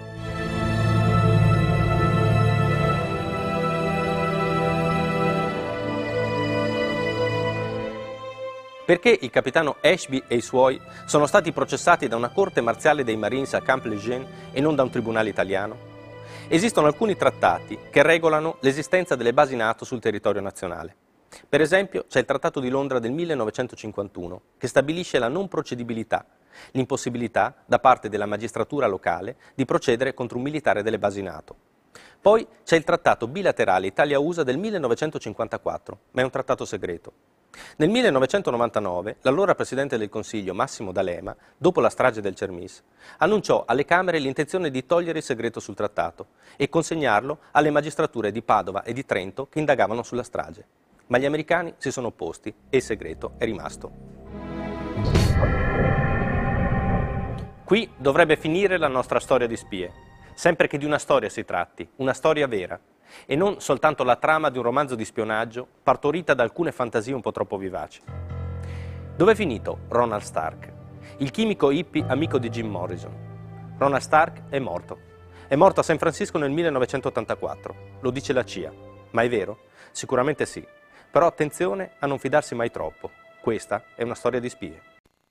Perché il capitano Ashby e i suoi sono stati processati da una corte marziale dei Marines a Camp Lejeune e non da un tribunale italiano? Esistono alcuni trattati che regolano l'esistenza delle basi NATO sul territorio nazionale. Per esempio, c'è il Trattato di Londra del 1951, che stabilisce la non procedibilità, l'impossibilità da parte della magistratura locale di procedere contro un militare delle basi NATO. Poi c'è il Trattato bilaterale Italia-USA del 1954, ma è un trattato segreto. Nel 1999, l'allora Presidente del Consiglio, Massimo D'Alema, dopo la strage del Cermis, annunciò alle Camere l'intenzione di togliere il segreto sul trattato e consegnarlo alle magistrature di Padova e di Trento che indagavano sulla strage. Ma gli americani si sono opposti e il segreto è rimasto. Qui dovrebbe finire la nostra storia di spie, sempre che di una storia si tratti, una storia vera, e non soltanto la trama di un romanzo di spionaggio partorita da alcune fantasie un po' troppo vivaci. Dov'è finito Ronald Stark, il chimico hippie amico di Jim Morrison? Ronald Stark è morto. È morto a San Francisco nel 1984, lo dice la CIA. Ma è vero? Sicuramente sì. Però attenzione a non fidarsi mai troppo. Questa è una storia di spie.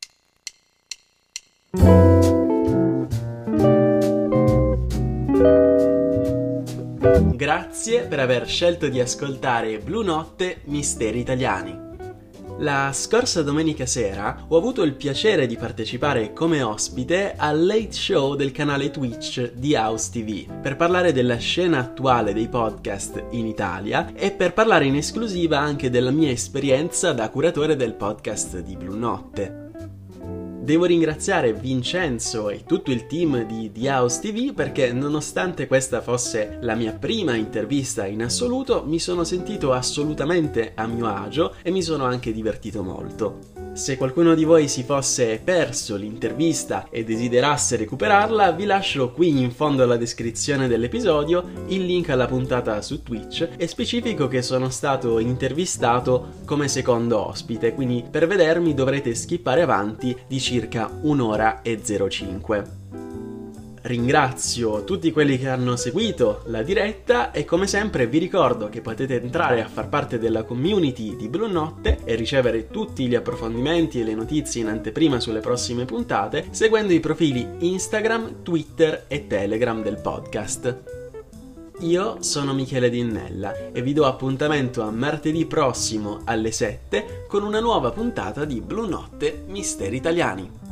Grazie per aver scelto di ascoltare Blu Notte Misteri Italiani. La scorsa domenica sera ho avuto il piacere di partecipare come ospite al late show del canale Twitch di House TV per parlare della scena attuale dei podcast in Italia e per parlare in esclusiva anche della mia esperienza da curatore del podcast di Blu Notte. Devo ringraziare Vincenzo e tutto il team di House TV perché nonostante questa fosse la mia prima intervista in assoluto, mi sono sentito assolutamente a mio agio e mi sono anche divertito molto. Se qualcuno di voi si fosse perso l'intervista e desiderasse recuperarla, vi lascio qui in fondo alla descrizione dell'episodio il link alla puntata su Twitch e specifico che sono stato intervistato come secondo ospite, quindi per vedermi dovrete skippare avanti di circa 1 ora e 05. Ringrazio tutti quelli che hanno seguito la diretta e come sempre vi ricordo che potete entrare a far parte della community di Blu Notte e ricevere tutti gli approfondimenti e le notizie in anteprima sulle prossime puntate seguendo i profili Instagram, Twitter e Telegram del podcast. Io sono Michele Dinnella e vi do appuntamento a martedì prossimo alle 7 con una nuova puntata di Blu Notte Misteri Italiani.